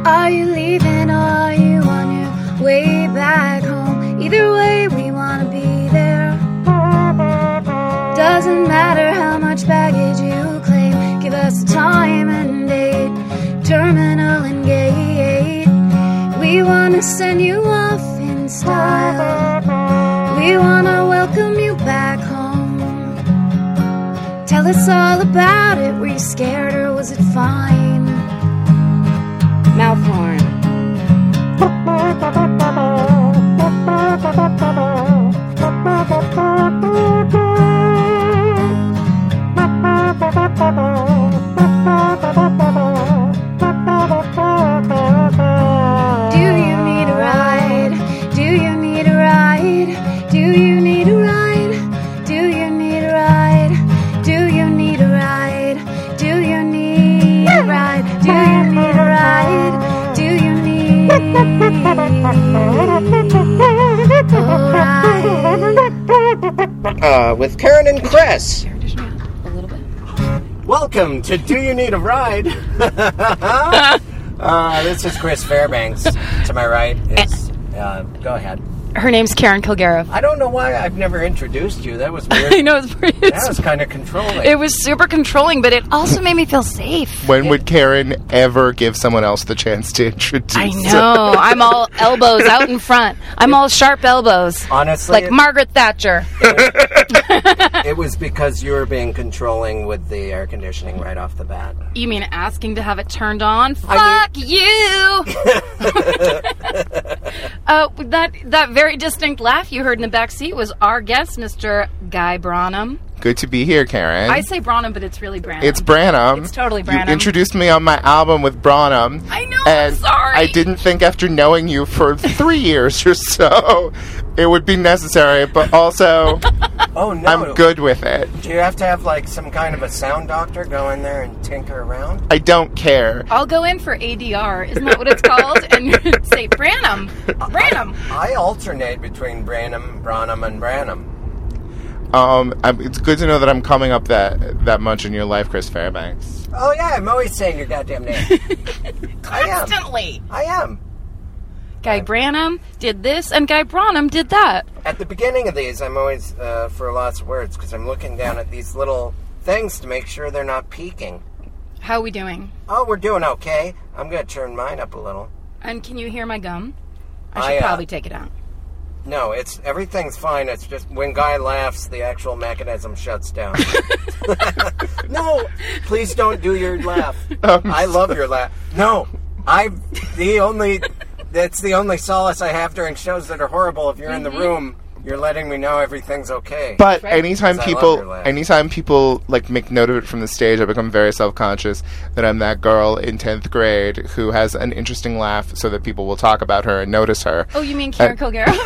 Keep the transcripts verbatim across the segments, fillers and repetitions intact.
Are you leaving or are you on your way back home? Either way, we want to be there. Doesn't matter how much baggage you claim. Give us a time and date, terminal and gate. We want to send you off in style. We want to welcome you back home. Tell us all about it. Were you scared or was it fine? Mouth horn. Do you need a ride? Do you need a ride? Do you need a ride? Do you need a ride? Do you need a ride? Do you need a ride? Do you need a ride? Do you need a ride? Uh, with Karen and Chris. A little bit. Welcome to Do You Need a Ride? uh, this is Chris Fairbanks. To my right is... Uh, go ahead. Her name's Karen Kilgariff. I don't know why I've never introduced you. That was weird. I know, it's pretty... That was kind of controlling. It was super controlling, but it also made me feel safe. When would Karen ever give someone else the chance to introduce? I know. I'm all elbows out in front. I'm all sharp elbows. Honestly... Like Margaret Thatcher. It was because you were being controlling with the air conditioning right off the bat. You mean asking to have it turned on? Fuck I you! uh, that that very distinct laugh you heard in the back seat was our guest, Mister Guy Branum. Good to be here, Karen. I say Branum, but it's really Branum. It's Branum. It's totally Branum. You introduced me on my album with Branum. I know, and I'm sorry. I didn't think after knowing you for three years or so, it would be necessary, but also... Oh, no. I'm good with it. Do you have to have, like, some kind of a sound doctor go in there and tinker around? I don't care. I'll go in for A D R, isn't that what it's called? And say, Branum, Branum. I, I alternate between Branum, Branum, and Branum. Um, I'm, it's good to know that I'm coming up that that much in your life, Chris Fairbanks. Oh, yeah, I'm always saying your goddamn name. Constantly. I am. I am. Guy Branum did this, and Guy Branum did that. At the beginning of these, I'm always uh, for lots of words, because I'm looking down at these little things to make sure they're not peaking. How are we doing? Oh, we're doing okay. I'm going to turn mine up a little. And can you hear my gum? I I, should uh, probably take it out. No, it's everything's fine. It's just when Guy laughs, the actual mechanism shuts down. No, please don't do your laugh. I love your laugh. No, I the only that's the only solace I have during shows that are horrible. If you're mm-hmm. in the room, you're letting me know everything's okay. But right. anytime people, laugh. anytime people like make note of it from the stage, I become very self-conscious that I'm that girl in tenth grade who has an interesting laugh, so that people will talk about her and notice her. Oh, you mean Karen Kilgariff?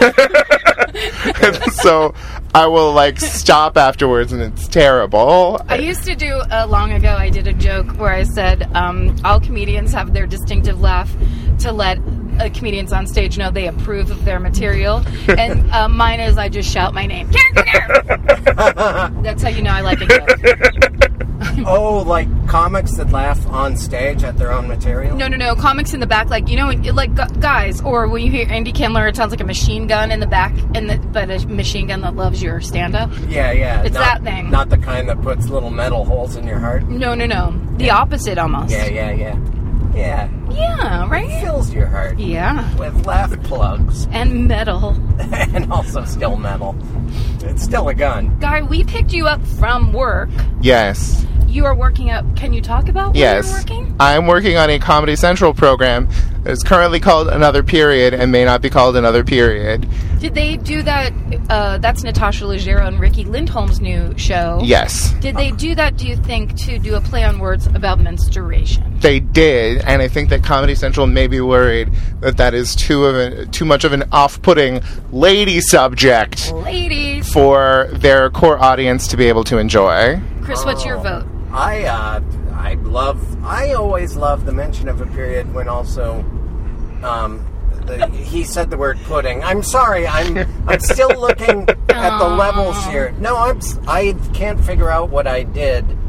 So I will like stop afterwards, and it's terrible. I used to do uh, long ago. I did a joke where I said um, all comedians have their distinctive laugh to let uh, comedians on stage know they approve of their material, and uh, mine is I just shout my name. Karen Kilgariff. That's how you know I like a joke. Oh, like comics that laugh on stage at their own material? No, no, no. Comics in the back, like, you know, like gu- guys, or when you hear Andy Kindler, it sounds like a machine gun in the back, and the, but a machine gun that loves your stand-up. Yeah, yeah. It's not, that thing. Not the kind that puts little metal holes in your heart? No, no, no. The yeah. opposite, almost. Yeah, yeah, yeah. Yeah. Yeah, right? It fills your heart. Yeah. With laugh plugs. And metal. And also still metal. It's still a gun. Guy, we picked you up from work. Yes. You are working up. Can you talk about where yes. you're working? I'm working on a Comedy Central program that is currently called Another Period and may not be called Another Period. Did they do that? Uh, that's Natasha Leggero and Ricky Lindholm's new show. Yes. Did they do that, do you think, to do a play on words about menstruation? They did, and I think that Comedy Central may be worried that that is too of a, too much of an off-putting lady subject. Ladies. For their core audience to be able to enjoy. Chris, what's your vote? I, uh, I love, I always love the mention of a period when also, um, the, he said the word pudding. I'm sorry, I'm, I'm still looking at the levels here. No, I'm, I can't figure out what I did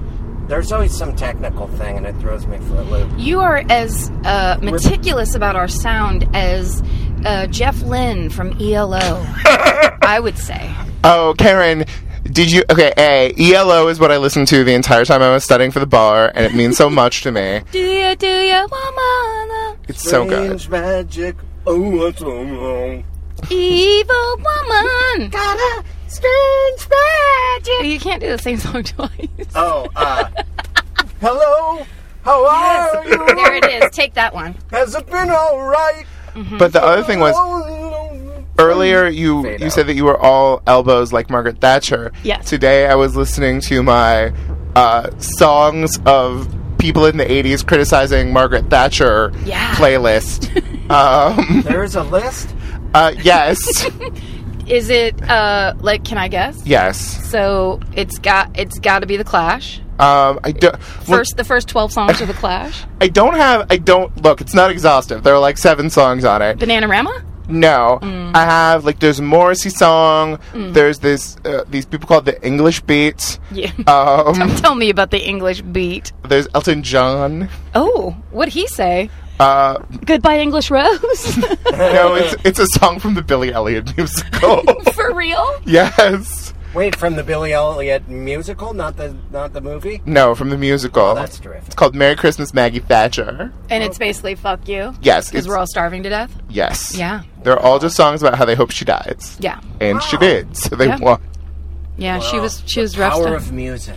There's always some technical thing, and it throws me for a loop. You are as uh, meticulous about our sound as uh, Jeff Lynne from E L O, I would say. Oh, Karen, did you... Okay, A, E L O is what I listened to the entire time I was studying for the bar, and it means so much to me. Do you, do you, woman? It's so good. Strange magic. Oh, what's wrong? Evil woman. Got a strange magic. You can't do the same song twice. Oh, uh... hello? How are you? There it is. Take that one. Has it been all right? Mm-hmm. But the other thing was... Earlier, you, Fade you out. said that you were all elbows like Margaret Thatcher. Yes. Today, I was listening to my uh, songs of people in the eighties criticizing Margaret Thatcher Yeah. playlist. um, There's a list? uh, yes. Is it, uh, like, can I guess? Yes. So it's got it's got to be The Clash. Um, I do, First, the first twelve songs of The Clash. I don't have... I don't... Look, it's not exhaustive. There are like seven songs on it. Bananarama? No, Mm. I have like there's a Morrissey song. There's this uh, these people called the English Beat. Yeah. Um, Tell me about the English beat. there's Elton John. Oh, what'd he say? Uh, Goodbye, English Rose. no, it's it's a song from the Billy Elliot musical. For real? Yes. Wait, from the Billy Elliot musical, not the not the movie? No, from the musical. Oh, that's terrific. It's called Merry Christmas, Maggie Thatcher. And it's basically fuck you. Yes, Because it's, we're all starving to death. yes. Yeah. They're all just songs about how they hope she dies, Yeah. and she Wow. did. So they Yeah. won. Yeah. She Wow. was she was The rough. power stuff. of music.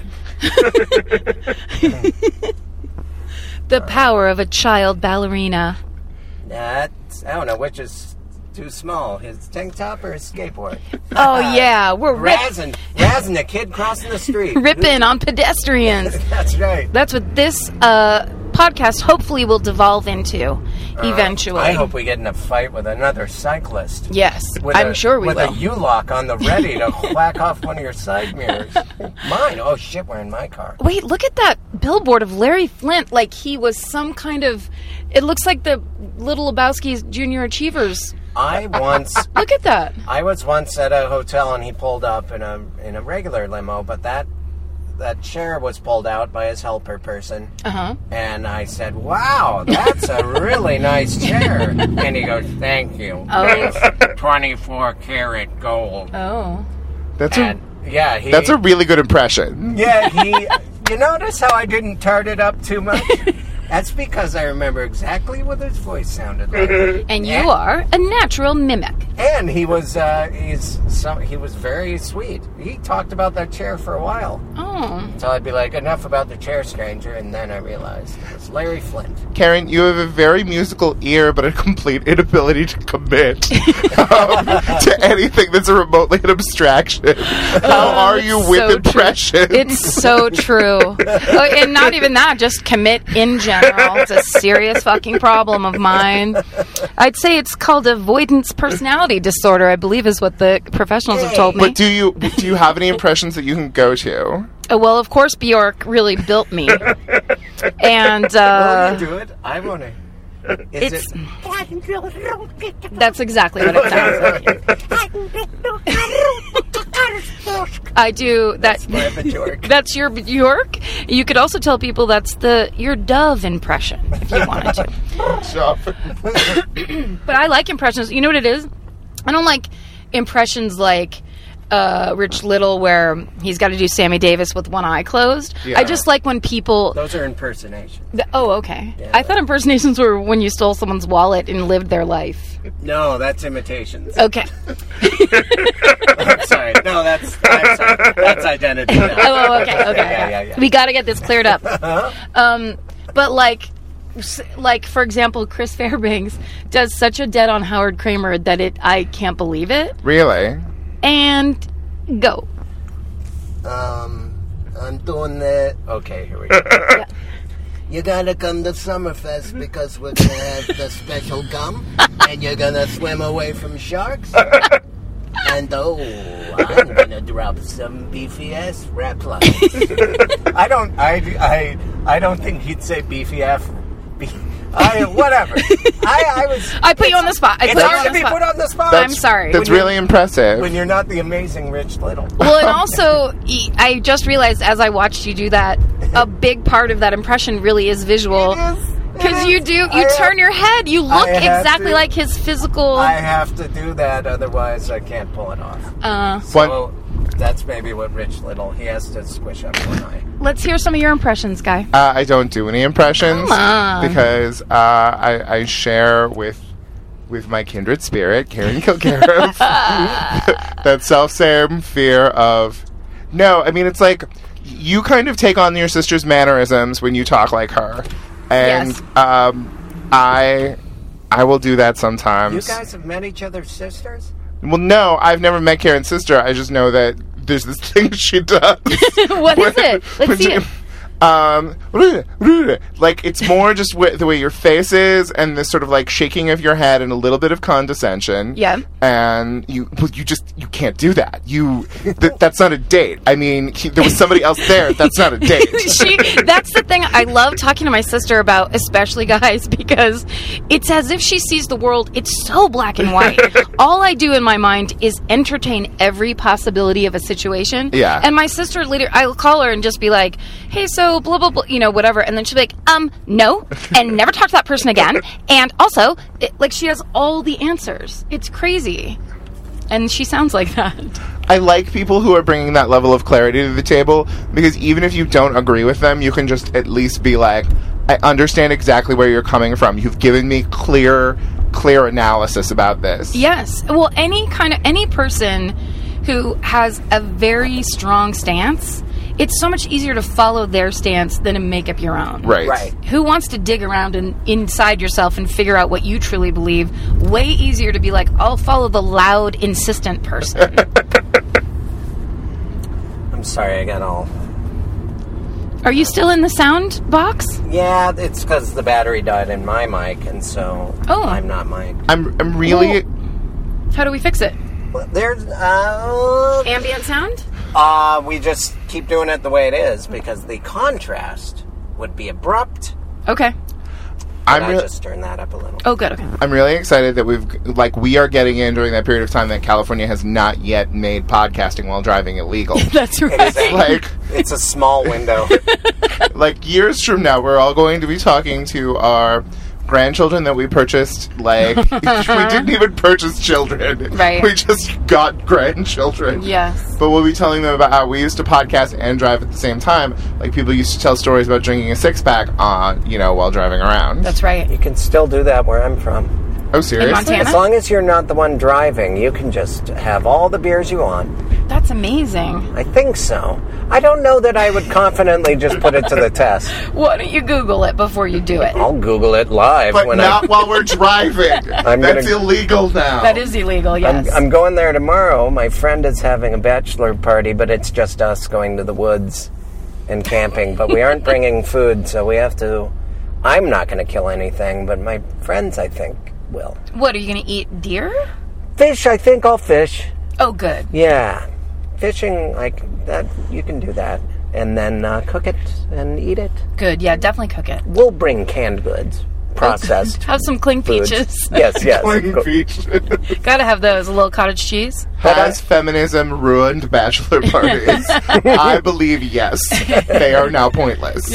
The power of a child ballerina. That's, I don't know, which is too small, his tank top or his skateboard? Oh yeah, we're rip- Razzing, razzing a kid crossing the street. ripping on pedestrians. That's right. That's what this uh, podcast hopefully will devolve into eventually. I hope we get in a fight with another cyclist. Yes, With I'm a, sure we with will. With a U-lock on the ready to whack off one of your side mirrors. Mine. Oh, shit, we're in my car. Wait, look at that billboard of Larry Flint. Like he was some kind of... It looks like the Little Lebowski's Junior Achievers. I once... Look at that. I was once at a hotel and he pulled up in a in a regular limo, but that that chair was pulled out by his helper person. Uh-huh. And I said, "Wow, that's a really nice chair." And he goes, "Thank you. Oh. It's twenty-four karat gold." Oh. That's And a yeah, he that's a really good impression. Yeah, he you notice how I didn't tart it up too much? That's because I remember exactly what his voice sounded like. And you Yeah. are a natural mimic. And he was uh, he's so, he was very sweet. He talked about that chair for a while. Oh. So I'd be like, "Enough about the chair, stranger," and then I realized it was Larry Flint. Karen, you have a very musical ear, but a complete inability to commit um, to anything that's a remotely an abstraction. How are you It's with so true. impressions? It's so true. Oh, and not even that, just commit in general. It's a serious fucking problem of mine. I'd say it's called avoidance personality disorder, I believe is what the professionals have told me. But do you do you have any impressions that you can go to? Oh, well, of course, Bjork really built me. And Will uh, you do it? I want to. Is it's... it? That's exactly what it sounds like. I do that. My Bjork. That's your Bjork. You could also tell people that's the your Dove impression if you wanted to. But I like impressions. You know what it is? I don't like impressions like uh, Rich Little, where he's got to do Sammy Davis with one eye closed. Yeah. I just like when people. Those are impersonations. The, oh, okay. Yeah. I thought impersonations were when you stole someone's wallet and lived their life. No, that's imitations. Okay. I'm sorry. No, that's I'm sorry. That's identity. now. Oh, okay, okay. Yeah, yeah, yeah. We got to get this cleared up. Um, but like, s- like for example, Chris Fairbanks does such a dead on Howard Kramer that it I can't believe it. Really? And go. Um, I'm doing that. Okay, here we go. Yeah. You gotta come to Summerfest because we're gonna have the special gum, and you're gonna swim away from sharks. And oh, I'm gonna drop some beefy ass rap lines. I don't, I, I, I don't think he'd say beefy ass, be, I whatever. I, I was. I put you on the spot. I It's put you hard on to the be spot. put on the spot. I'm sorry. That's When really impressive. When you're not the amazing Rich Little. Well, and also, e- I just realized as I watched you do that, a big part of that impression really is visual. It is. Because you do, you I turn have- your head. You look I have exactly to. like his physical. I have to do that, otherwise I can't pull it off. Uh, So that's maybe what Rich Little, he has to squish up one eye. let's hear some of your impressions, Guy. Uh, I don't do any impressions Come on. because uh, I, I share with with my kindred spirit, Karen Kilgariff, that self-same fear of... No, I mean, it's like you kind of take on your sister's mannerisms when you talk like her. And Yes. um, I I will do that sometimes. You guys have met each other's sisters? Well, no, I've never met Karen's sister. I just know that there's this thing she does. What is it? Let's see it. Um, like it's more just wi- the way your face is, and this sort of like shaking of your head, and a little bit of condescension. Yeah. And you, well, you just you can't do that. You, th- that's not a date. I mean, he, there was somebody else there. That's not a date. she that's the thing I love talking to my sister about, especially guys, because it's as if she sees the world, it's so black and white. All I do in my mind is entertain every possibility of a situation. Yeah. And my sister later, I'll call her and just be like, hey, so blah blah blah, you know, whatever, and then she'll be like, um no, and never talk to that person again, and also it, like she has all the answers. It's crazy. And she sounds like that. I like people who are bringing that level of clarity to the table, because even if you don't agree with them, you can just at least be like, I understand exactly where you're coming from. You've given me clear, clear analysis about this. Yes. Well, any kind of any person who has a very strong stance, it's so much easier to follow their stance than to make up your own. Right. Right. Who wants to dig around and inside yourself and figure out what you truly believe? Way easier to be like, I'll follow the loud, insistent person. I'm sorry, I got all... Are you still in the sound box? Yeah, it's because the battery died in my mic, and so Oh. I'm not mic. I'm, I'm really... Well, how do we fix it? Well, There's... Uh, Ambient sound? uh, we just keep doing it the way it is, because the contrast would be abrupt. Okay. I'm I really... just turned that up a little. Oh, good. Okay. I'm really excited that we've, like, we are getting in during that period of time that California has not yet made podcasting while driving illegal. That's right. Exactly. like, It's a small window. like, years from now, we're all going to be talking to our grandchildren that we purchased, like, we didn't even purchase children. Right. We just got grandchildren. Yes. But we'll be telling them about how we used to podcast and drive at the same time. Like, people used to tell stories about drinking a six-pack on, you know, while driving around. That's right. You can still do that where I'm from. Oh, seriously? Montana? As long as you're not the one driving, you can just have all the beers you want. That's amazing. I think so. I don't know that I would confidently just put it to the test. Why don't you Google it before you do it? I'll Google it live But when not I... while we're driving. I'm That's gonna- illegal now. That is illegal, yes. I'm, I'm going there tomorrow. My friend is having a bachelor party, but it's just us going to the woods and camping. But we aren't bringing food, so we have to... I'm not going to kill anything, but my friends, I think, will. What, are you going to eat deer? Fish, I think I'll fish. Oh, good. Yeah. Fishing, like, that, you can do that. And then uh, cook it and eat it. Good, yeah, definitely cook it. We'll bring canned goods. Processed. Have some cling foods. peaches. Yes, yes. Cling peach. Gotta have those. A little cottage cheese. Has feminism ruined bachelor parties? I believe yes. They are now pointless.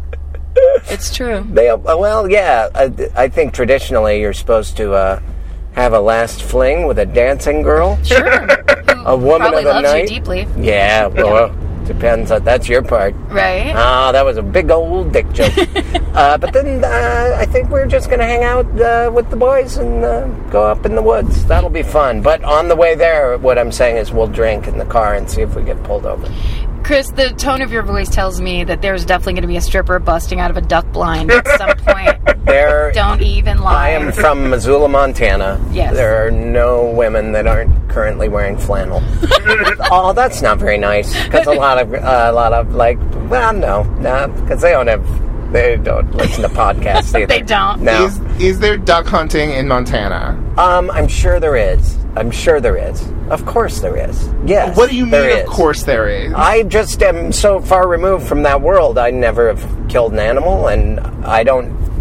It's true. They, uh, well, yeah. I, I think traditionally you're supposed to uh, have a last fling with a dancing girl. Sure. A woman Probably of the loves night. you deeply. Yeah, well, depends. On, that's your part. Right? Ah, that was a big old dick joke. uh, but then uh, I think we're just going to hang out uh, with the boys and uh, go up in the woods. That'll be fun. But on the way there, what I'm saying is we'll drink in the car and see if we get pulled over. Chris, the tone of your voice tells me that there's definitely going to be a stripper busting out of a duck blind at some point. There, Don't even lie. I am from Missoula, Montana. Yes. There are no women that aren't currently wearing flannel. Oh, that's not very nice. Because a lot of, uh, a lot of like, well, no, no, because they don't have, they don't listen to podcasts either. They don't. No. Is, is there duck hunting in Montana? Um, I'm sure there is. I'm sure there is. Of course there is. Yes. What do you mean, there of is. course there is? I just am so far removed from that world. I never have killed an animal, and I don't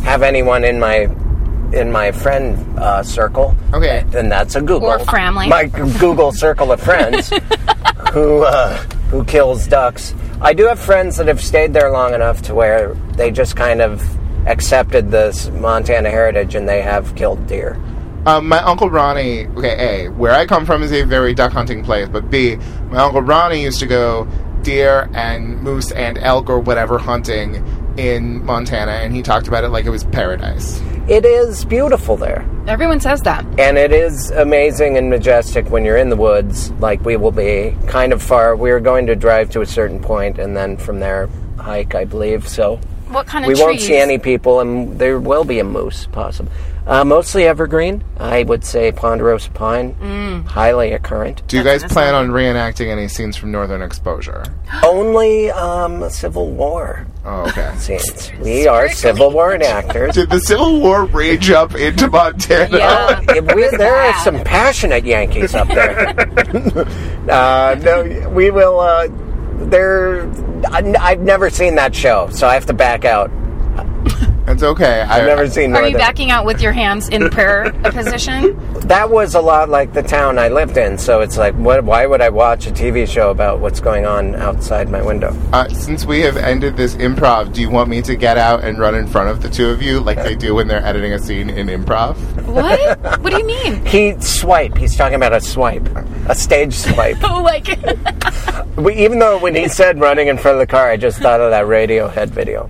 have anyone in my in my friend uh, circle. Okay. And that's a Google. Or family. My Google circle of friends who uh, who kills ducks. I do have friends that have stayed there long enough to where they just kind of accepted this Montana heritage and they have killed deer. Um, my Uncle Ronnie, okay, A, where I come from is a very duck hunting place, but B, my Uncle Ronnie used to go deer and moose and elk or whatever hunting in Montana, and he talked about it like it was paradise. It is beautiful there. Everyone says that. And it is amazing and majestic when you're in the woods, like we will be, kind of far. We're going to drive to a certain point and then from there hike, I believe, so... What kind of we trees? won't see any people, and there will be a moose, possible. Uh, mostly evergreen. I would say ponderosa pine, mm. highly occurrent. Do you guys plan on reenacting any scenes from Northern Exposure? Only um, Civil War Oh, okay. scenes. We are Civil War actors. Did the Civil War rage up into Montana? Yeah. Oh, we, there are some passionate Yankees up there. uh, no, we will... Uh, there, I've never seen that show, so I have to back out. It's okay. I've I, never seen Are Northern. you backing out with your hands in prayer position? That was a lot like the town I lived in, so it's like, what, why would I watch a T V show about what's going on outside my window? Uh, since we have ended this improv, do you want me to get out and run in front of the two of you like they do when they're editing a scene in improv? What? What do you mean? He swipe. He's talking about a swipe. A stage swipe. Oh, like... we, even though when he said running in front of the car, I just thought of that Radiohead video.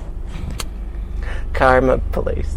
Karma Police.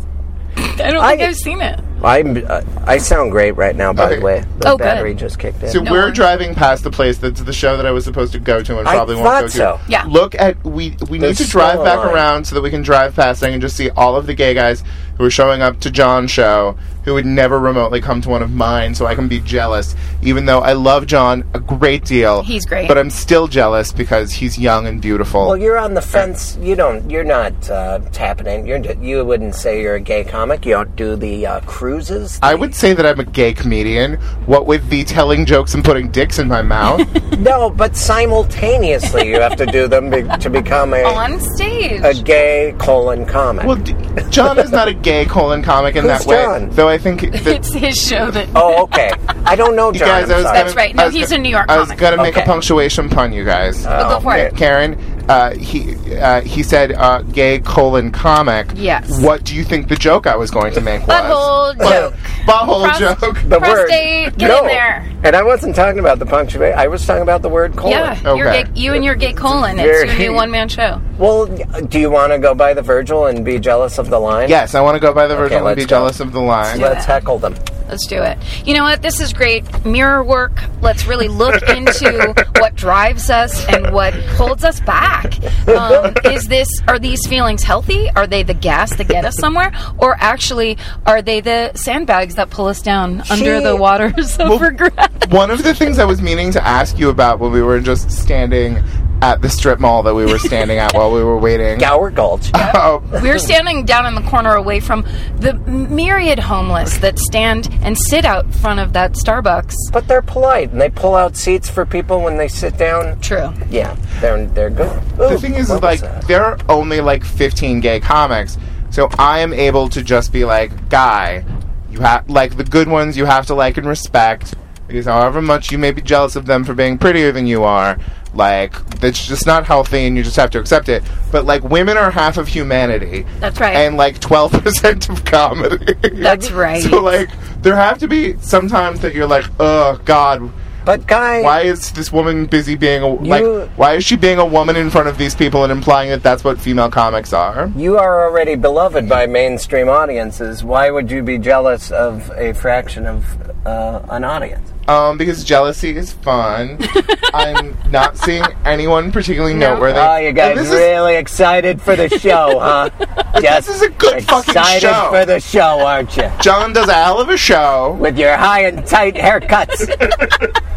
I don't think I, I've seen it. I'm, uh, I sound great right now, by Okay. the way. The Oh, battery good. just kicked in. So No we're one- driving past the place that's the show that I was supposed to go to and I probably won't thought go to. so. Yeah. Look at we we need There's to drive still a back line. around so that we can drive past and I can just see all of the gay guys who are showing up to John's show who would never remotely come to one of mine, so I can be jealous, even though I love John a great deal. He's great. But I'm still jealous because he's young and beautiful. Well, you're on the fence. You don't. You're not uh, tapping in. You're. You wouldn't say you're a gay comic. You don't do the uh, cruises. I would say that I'm a gay comedian. What with the telling jokes and putting dicks in my mouth. No, but simultaneously you have to do them be, to become a On stage. a gay colon comic. Well, d- John is not a gay colon comic in Who's that way. John? Though I think that It's his show that... Oh, okay. I don't know, You John. guys, I'm I was sorry. gonna, That's right. No, I was he's gonna- a New York I was comic. going to make Okay. a punctuation pun, you guys. Well, go for Ka- it. Karen, uh, he uh, he said uh, gay colon comic. Yes. What do you think the joke I was going to make was? Butthole joke. Butthole Prost- joke. The word. Prostate, get no. in there. And I wasn't talking about the punctuation. I was talking about the word colon. Yeah, Okay. you're gay, you and your gay colon. It's Very- your new one-man show. Well, do you want to go by the Virgil and be jealous of the line? Yes, I want to go by the Virgil and let's be go. jealous of the line. Let's heckle them. Let's do it. You know what? This is great mirror work. Let's really look into what drives us and what holds us back. Um, is this, are these feelings healthy? Are they the gas that get us somewhere? Or actually, are they the sandbags that pull us down under the waters of regret? One of the things I was meaning to ask you about when we were just standing at the strip mall that we were standing at while we were waiting. Gower Gulch. Oh, We're standing down in the corner away from the myriad homeless that stand and sit out front of that Starbucks. But they're polite, and they pull out seats for people when they sit down. True. Yeah, they're they're good. the Ooh, thing is, what like, was that? there are only like fifteen gay comics, so I am able to just be like, guy, you have like the good ones you have to like and respect, because however much you may be jealous of them for being prettier than you are, like, it's just not healthy and you just have to accept it. But like, women are half of humanity. That's right. And like twelve percent of comedy. That's right. So like, there have to be sometimes that you're like, oh God, But guy, why is this woman busy being a like? You- Why is she being a woman in front of these people and implying that that's what female comics are? you are already beloved by mainstream audiences. Why would you be jealous of a fraction of uh, an audience? Um, because jealousy is fun. I'm not seeing anyone particularly No. noteworthy. Oh, you guys And this really excited for the show, huh? Just This is a good fucking excited show. for the show, aren't you? is, John does a hell of a show. With your high and tight haircuts.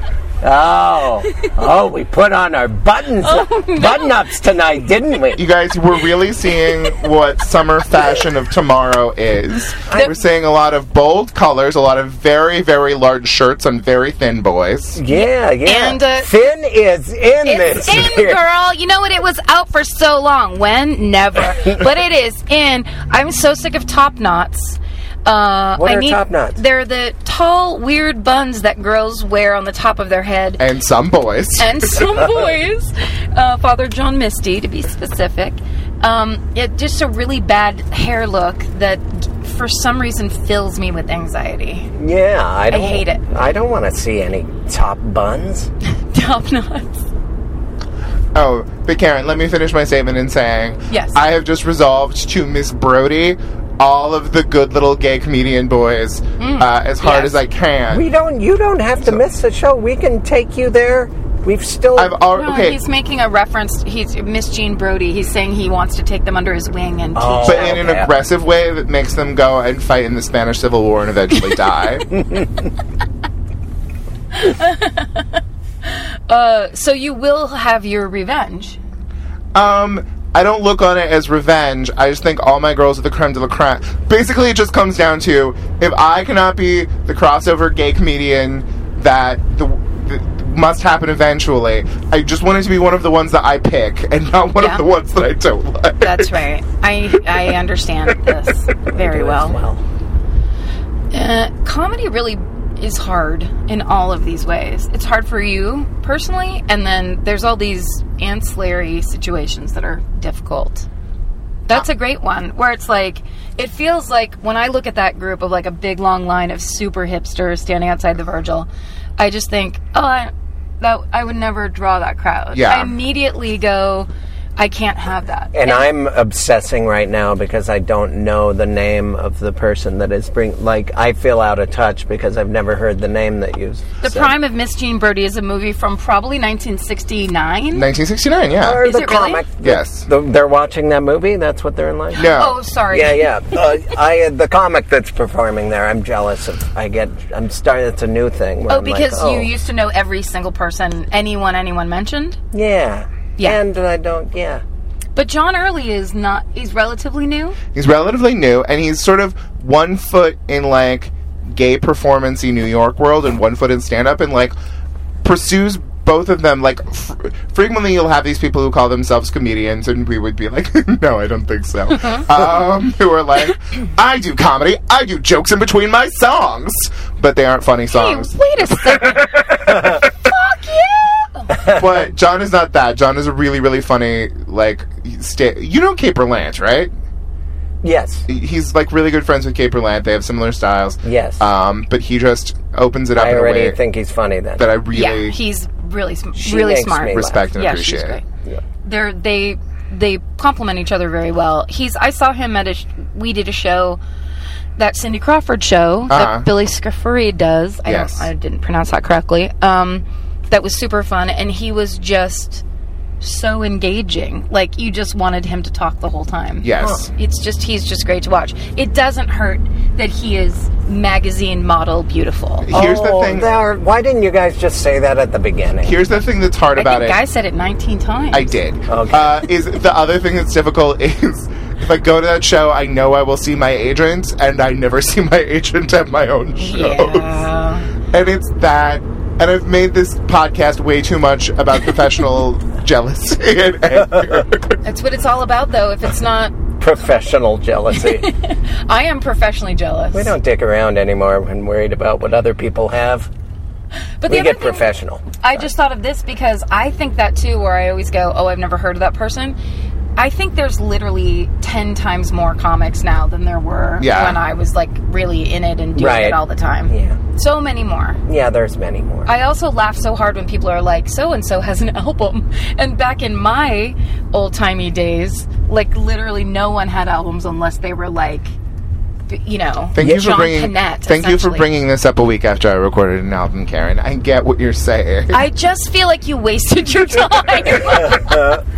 Oh, oh, we put on our buttons, oh, no. button-ups tonight, didn't we? You guys, we're really seeing what summer fashion of tomorrow is. The- we're seeing a lot of bold colors, a lot of very, very large shirts on very thin boys. Yeah, yeah. And, uh, thin is in it's this. It's in, girl. You know what? It was out for so long. When? Never. But it is in. I'm so sick of top knots. Uh, what I are need, top knots? They're the tall, weird buns that girls wear on the top of their head. And some boys. And some boys. Uh, Father John Misty, to be specific. Um, it just a really bad hair look that, for some reason, fills me with anxiety. Yeah, I don't. I hate it. I don't want to see any top buns. Top knots. Oh, but Karen, let me finish my statement in saying, yes, I have just resolved to Miss Brody all of the good little gay comedian boys mm, uh, as hard yes. as I can. We don't. You don't have to so, miss the show. We can take you there. We've still. I've already. No, okay. He's making a reference. He's Miss Jean Brody. He's saying he wants to take them under his wing and teach oh, but them. in an aggressive way that makes them go and fight in the Spanish Civil War and eventually die. uh, so you will have your revenge. Um. I don't look on it as revenge. I just think all my girls are the creme de la creme. Basically, it just comes down to, if I cannot be the crossover gay comedian that the, the must happen eventually, I just want it to be one of the ones that I pick and not one yeah. of the ones that I don't like. That's right. I I understand this very well. well. Uh, comedy really is hard in all of these ways. It's hard for you personally, and then there's all these ancillary situations that are difficult. That's a great one, where it's like, it feels like when I look at that group of like a big long line of super hipsters standing outside the Virgil, I just think, oh, I, that I would never draw that crowd. Yeah. I immediately go, I can't have that. And, and I'm obsessing right now because I don't know the name of the person that is bring. Like, I feel out of touch because I've never heard the name that you The said. Prime of Miss Jean Brody is a movie from probably nineteen sixty-nine. nineteen sixty-nine, yeah. Or is the it comic. really? Yes. The, they're watching that movie? That's what they're in like? No. Oh, sorry. Yeah, yeah. Uh, I the comic that's performing there, I'm jealous of. I get, I'm starting, it's a new thing. Where Oh, I'm because like, oh. you used to know every single person, anyone, anyone mentioned? Yeah. Yeah. And I don't, yeah. But John Early is not, he's relatively new. He's relatively new, and he's sort of one foot in, like, gay performance-y New York world and one foot in stand-up, and, like, pursues both of them. Like, f- frequently you'll have these people who call themselves comedians, and we would be like, no, I don't think so. um, who are like, I do comedy, I do jokes in between my songs, but they aren't funny songs. Hey, wait a second. Fuck you! But John is not that. John is a really, really funny, like, sta- you know Caper Lant, right? Yes. He's, like, really good friends with Caper Lant. They have similar styles. Yes. Um, but he just opens it up I in a already way think he's funny then. that I really Yeah, he's really, sm- She really makes smart. me respect and yeah, appreciate. she's great. Yeah. They're, they they complement each other very well. He's. I saw him at a. Sh- we did a show, that Cindy Crawford show Uh-huh. that Billy Scafuri does. I Yes. don't. I didn't pronounce that correctly. Um, that was super fun, and he was just so engaging. Like, you just wanted him to talk the whole time. Yes. It's just, he's just great to watch. It doesn't hurt that he is magazine model beautiful. Here's the Oh, thing. there- why didn't you guys just say that at the beginning? Here's the thing that's hard I about think it. Guy said it nineteen times. I did. Okay. Uh, is the other thing that's difficult is if I go to that show, I know I will see my agent, and I never see my agent at my own shows. Yeah. And it's that. And I've made this podcast way too much about professional jealousy and anger. That's what it's all about, though. If it's not... Professional jealousy. I am professionally jealous. We don't dick around anymore when worried about what other people have. But We the get other thing, professional. I just thought of this because I think that, too, where I always go, oh, I've never heard of that person. I think there's literally ten times more comics now than there were Yeah. when I was, like, really in it and doing Right. it all the time. Yeah. So many more. Yeah, there's many more. I also laugh so hard when people are like, so-and-so has an album. And back in my old-timey days, like, literally no one had albums unless they were, like, you know, Thank you for John bringing. Panette, Thank you for essentially. bringing this up a week after I recorded an album, Karen. I get what you're saying. I just feel like you wasted your time.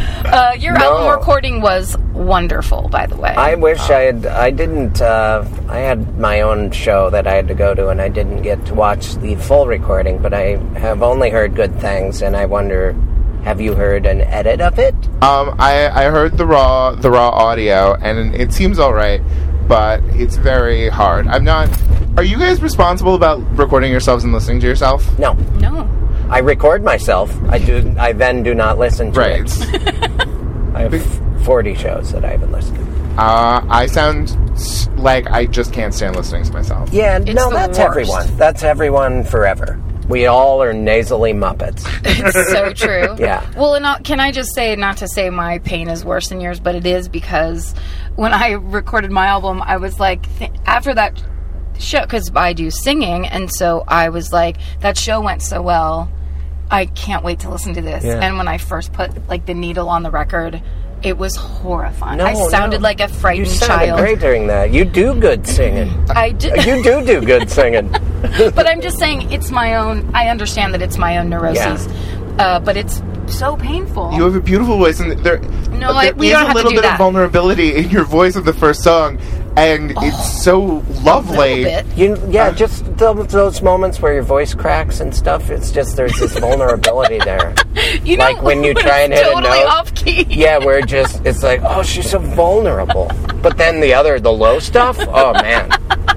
Uh, your No. album recording was wonderful, by the way. I wish I had. I didn't. Uh, I had my own show that I had to go to, and I didn't get to watch the full recording. But I have only heard good things, and I wonder, have you heard an edit of it? Um, I I heard the raw the raw audio, and it seems all right, but it's very hard. I'm not. Are you guys responsible about recording yourselves and listening to yourself? No, no. I record myself. I do. I then do not listen to Right. it. I have forty shows that I haven't listened to. Uh, I sound s- like I just can't stand listening to myself. Yeah, It's no, the that's worst. everyone. That's everyone forever. We all are nasally Muppets. It's so true. Yeah. Well, and uh, can I just say, not to say my pain is worse than yours, but it is, because when I recorded my album, I was like, th- after that show, because I do singing, and so I was like, that show went so well, I can't wait to listen to this. Yeah. And when I first put like the needle on the record, it was horrifying. No, I sounded no. like a frightened You sounded child. great during that. You do good singing. I did. You do do good singing. But I'm just saying, it's my own. I understand that it's my own neuroses, uh, but it's so painful. You have a beautiful voice, and there, No, there I- we is don't a have to little do bit that. of vulnerability in your voice of the first song, and it's so lovely. a little bit. You, yeah, just th- those moments where your voice cracks and stuff. It's just there's this vulnerability there. You know, Like when you try and hit a totally note. off key. Yeah, where it just it's like, oh, she's so vulnerable. But then the other, the low stuff. Oh man,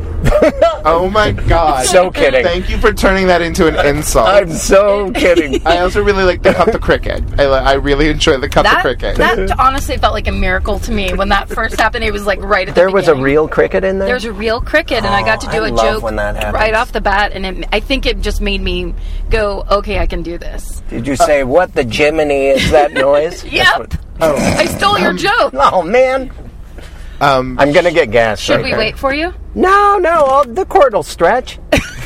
Oh my god! So kidding. Thank you for turning that into an insult. I'm so kidding. I also really like the cut the cricket. I, li- I really enjoy the cut the That, cricket. that honestly felt like a miracle to me when that first happened. It was like right at the There was a beginning. real cricket in there. There's a real cricket, and I got to do Oh, I a love joke when that happens. right off the bat, and it, I think it just made me go, okay, I can do this. Did you say what the Jiminy is that noise? Yep. That's what- oh. I stole your joke. Oh man, um, I'm gonna get gas. Should right we there. wait for you? No, no, I'll, the cord will stretch.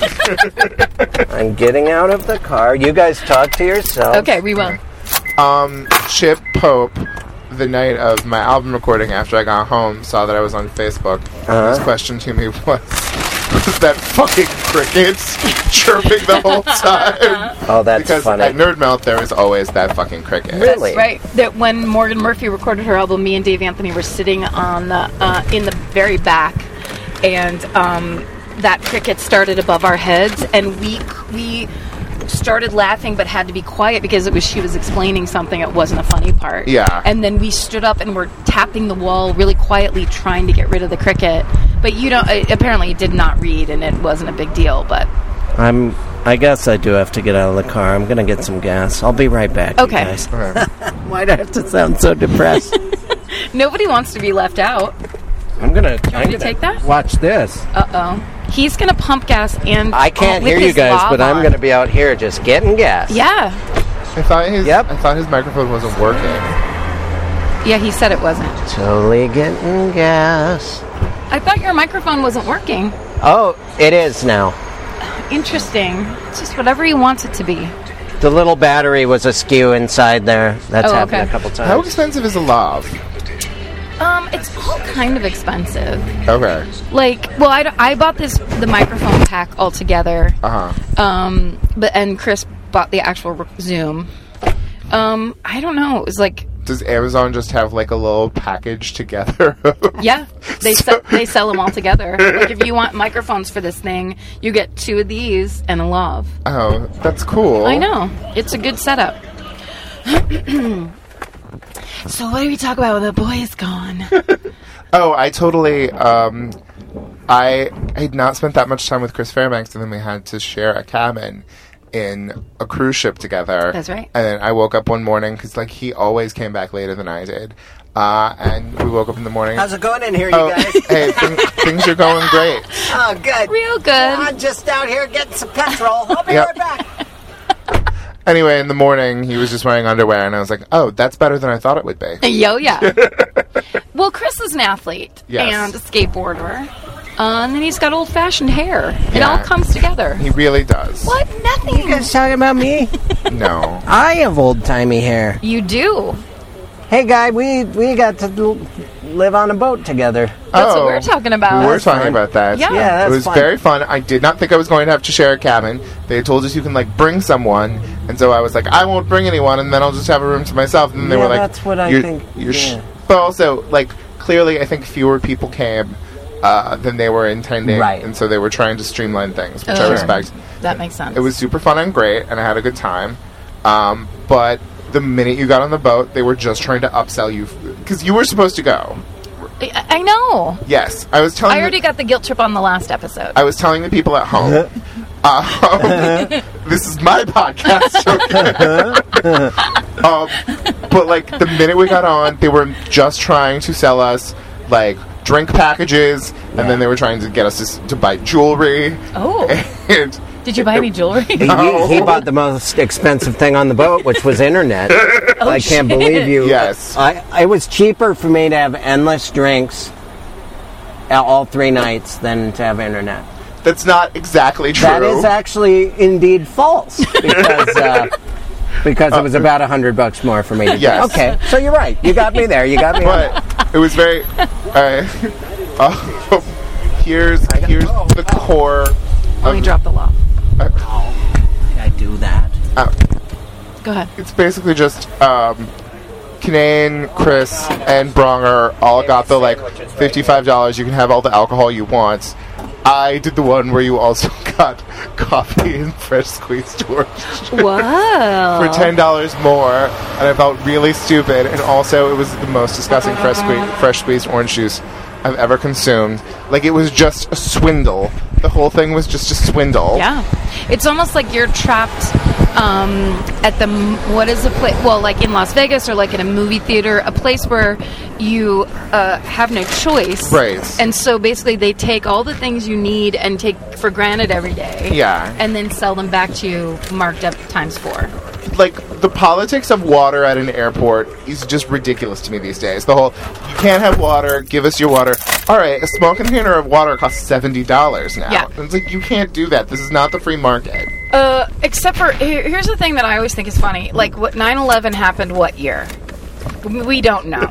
I'm getting out of the car. You guys talk to yourself. Okay, we will. um, Chip Pope, the night of my album recording after I got home, saw that I was on Facebook. Uh-huh. His question to me was, was that fucking crickets chirping the whole time? Oh, that's Because funny. at Nerd Melt, there is always that fucking cricket. Really? Right. That when Morgan Murphy recorded her album, me and Dave Anthony were sitting on the uh, in the very back, and um, that cricket started above our heads, and we we started laughing, but had to be quiet because it was she was explaining something. It wasn't a funny part. Yeah. And then we stood up and were tapping the wall really quietly, trying to get rid of the cricket. But you don't. Uh, apparently, it did not read, and it wasn't a big deal. But I'm. I guess I do have to get out of the car. I'm gonna get some gas. I'll be right back. you Okay. guys. Okay. Why do I have to sound so depressed? nobody wants to be left out. I'm gonna. Do you want me to take that? Watch this. Uh oh. He's gonna pump gas and I can't with hear you his guys, lav but I'm on. gonna be out here just getting gas. Yeah. I thought his Yep. I thought his microphone wasn't working. Yeah, he said it wasn't. Totally getting gas. I thought your microphone wasn't working. Oh, it is now. Interesting. It's just whatever he wants it to be. The little battery was askew inside there. That's Oh, happened okay. a couple times. How expensive is a lav? Um, it's all kind of expensive. Okay. Like, well, I, d- I bought this the microphone pack altogether. Uh huh. Um, but and Chris bought the actual r- Zoom. Um, I don't know. It was like, Does Amazon just have like a little package together? yeah, they So- se- they sell them all together. Like, if you want microphones for this thing, you get two of these and a lav. Oh, that's cool. I know. It's a good setup. So what do we talk about when the boy is gone? Oh, I totally. Um, I I had not spent that much time with Chris Fairbanks, and then we had to share a cabin in a cruise ship together. That's right. And then I woke up one morning because like he always came back later than I did, uh, and we woke up in the morning. How's it going in here, you Oh, guys? hey, thing, things are going great. Oh, good. Real good. I'm just out here getting some petrol. I'll be Yep. right back. Anyway, in the morning, he was just wearing underwear, and I was like, "Oh, that's better than I thought it would be." Yo, yeah. Well, Chris is an athlete Yes. and a skateboarder. Uh, and then he's got old-fashioned hair. It Yeah. all comes together. He really does. What? Nothing. You guys talking about me? No. I have old-timey hair. You do. Hey, guy, we we got to l- live on a boat together. That's oh, what we're talking about. We were talking about that. Yeah. Yeah, that's it was fun. very fun. I did not think I was going to have to share a cabin. They had told us you can like bring someone, and so I was like, I won't bring anyone, and then I'll just have a room to myself. And they Yeah, were like, that's what I you're, think, You're sh-. yeah. But also, like, clearly, I think fewer people came uh, than they were intending, Right. and so they were trying to streamline things, which Oh. I Sure. respect. That makes sense. It was super fun and great, and I had a good time. Um, but the minute you got on the boat, they were just trying to upsell you because you were supposed to go. I, I know. Yes, I was telling. I already the, got the guilt trip on the last episode. I was telling the people at home. um, this is my podcast. um, but like the minute we got on, they were just trying to sell us like drink packages, and then they were trying to get us to, to buy jewelry. Oh. And Did you buy any jewelry? He, he bought the most expensive thing on the boat, which was internet. Oh, I can't shit. believe you. Yes. I, it was cheaper for me to have endless drinks all three nights than to have internet. that's not exactly true. That is actually indeed false because uh, because it was about a hundred bucks more for me to Yes. do. Okay, so you're right. You got me there. You got me. But it was very. Uh, uh, here's here's the core. Oh, he dropped the law. I do that. Uh, Go ahead. it's basically just um, Kinane, Chris, and Bronger all got the like fifty-five dollars. You can have all the alcohol you want. I did the one where you also got coffee and fresh squeezed orange Wow. for ten dollars more, and I felt really stupid. And also, it was the most disgusting fresh sque- fresh squeezed orange juice I've ever consumed. Like, it was just a swindle. The whole thing was just a swindle. Yeah. It's almost like you're trapped um, at the, what is the place? Well, like in Las Vegas or like in a movie theater, a place where you uh, have no choice. Right. And so basically they take all the things you need and take for granted every day. Yeah. And then sell them back to you marked up times four. Like, the politics of water at an airport is just ridiculous to me these days. The whole, you can't have water, give us your water. All right, a small container of water costs seventy dollars now. Yeah. And it's like, you can't do that. This is not the free market. Uh, except for, here- here's the thing that I always think is funny. Like, what nine eleven happened what year? We don't know.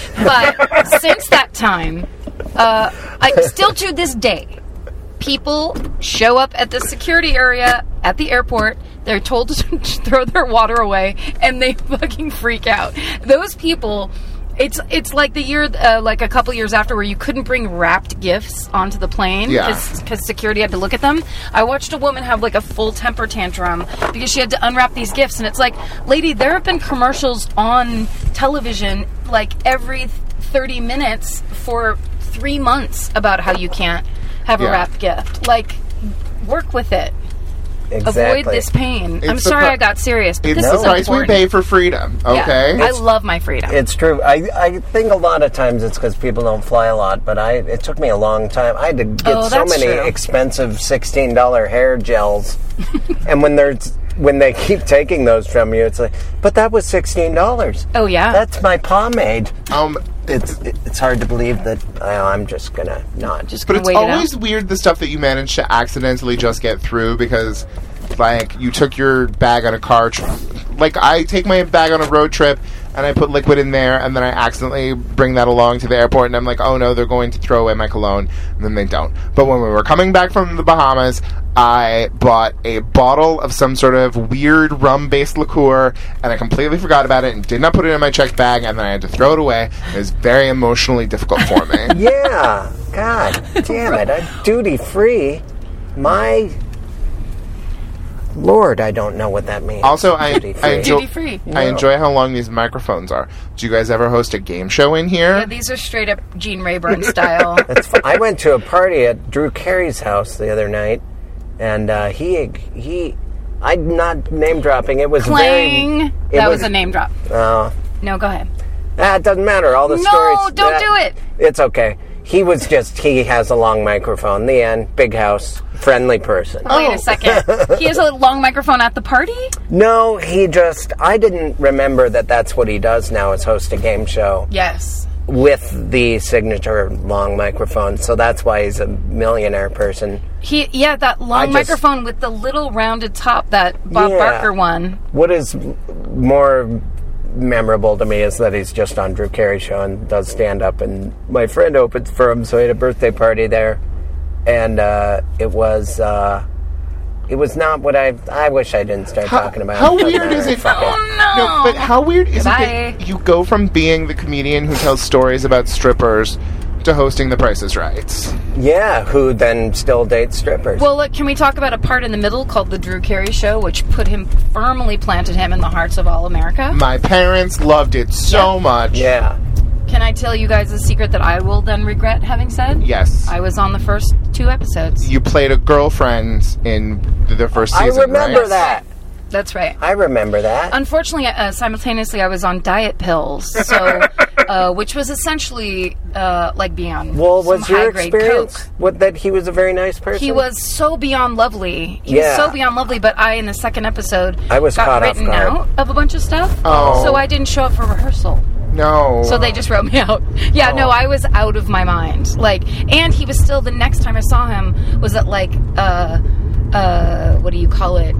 But since that time, uh, I, still to this day, people show up at the security area at the airport. They're told to throw their water away, and they fucking freak out. Those people... It's it's like the year, uh, like a couple years after, where you couldn't bring wrapped gifts onto the plane Yeah. because security had to look at them. I watched a woman have like a full temper tantrum because she had to unwrap these gifts, and it's like, lady, there have been commercials on television like every thirty minutes for three months about how you can't have a Yeah. wrapped gift. Like, work with it. Exactly. Avoid this pain. It's I'm the sorry pri- I got serious, but It's this the is price we important. pay for freedom, Yeah. okay? I love my freedom. It's true. I, I think a lot of times it's because people don't fly a lot, but I it took me a long time. I had to get Oh, so that's many true. expensive sixteen dollar hair gels, and when there's when they keep taking those from you, it's like, but that was sixteen dollars. Oh, yeah? That's my pomade. um, It's it's hard to believe that I, I'm just gonna not. Just But gonna it's wait it out. always weird the stuff that you manage to accidentally just get through because, like, you took your bag on a car trip. Like, I take my bag on a road trip and I put liquid in there, and then I accidentally bring that along to the airport, and I'm like, oh no, they're going to throw away my cologne, and then they don't. But when we were coming back from the Bahamas, I bought a bottle of some sort of weird rum-based liqueur, and I completely forgot about it and did not put it in my checked bag, and then I had to throw it away. It was very emotionally difficult for me. Yeah, God damn it! I'm duty free. My Lord, I don't know what that means. Also, I, Duty I, free. enjoy, Duty free. I enjoy how long these microphones are. Do you guys ever host a game show in here? Yeah, these are straight up Gene Rayburn style. That's fu- I went to a party at Drew Carey's house the other night, and uh, he he. I'm not name dropping. It was Clang. very. It That was, a name drop. Uh, No, go ahead. ah, it doesn't matter. All the No, stories. don't that- do it. It's okay. He was just. He has a long microphone. The end. Big house. Friendly person. Wait a second. He has a long microphone at the party? No, he just. I didn't remember that that's what he does now. Is host a game show Yes. with the signature long microphone. So that's why he's a millionaire person. He yeah, that long I just- microphone with the little rounded top, that Bob Yeah. Barker one. What is more memorable to me is that he's just on Drew Carey show and does stand up. And my friend opened for him, so he had a birthday party there, and uh, it was uh, it was not what I I wish I didn't start how, talking about. How it. weird is it? Fuck Oh it. no! No, but how weird is Goodbye. it that you go from being the comedian who tells stories about strippers to hosting The Price is Right? Yeah, who then still dates strippers? Well, look, can we talk about a part in the middle called The Drew Carey Show, which put him, firmly planted him in the hearts of all America? My parents loved it so Yeah. much. yeah. Can I tell you guys a secret that I will then regret having said? Yes. I was on the first two episodes. You played a girlfriend in the first I season, remember right? that. That's right. I remember that. Unfortunately, uh, simultaneously, I was on diet pills, so uh, which was essentially uh, like beyond. Well, some was your high-grade experience coke. what, that he was a very nice person? He was so beyond lovely. He Yeah. was so beyond lovely, but I, in the second episode, I was got caught off written guard. out of a bunch of stuff. Oh. So I didn't show up for rehearsal. No. So they just wrote me out. Yeah, no, Oh. I was out of my mind. Like, and he was still, the next time I saw him was at like, uh, uh, what do you call it?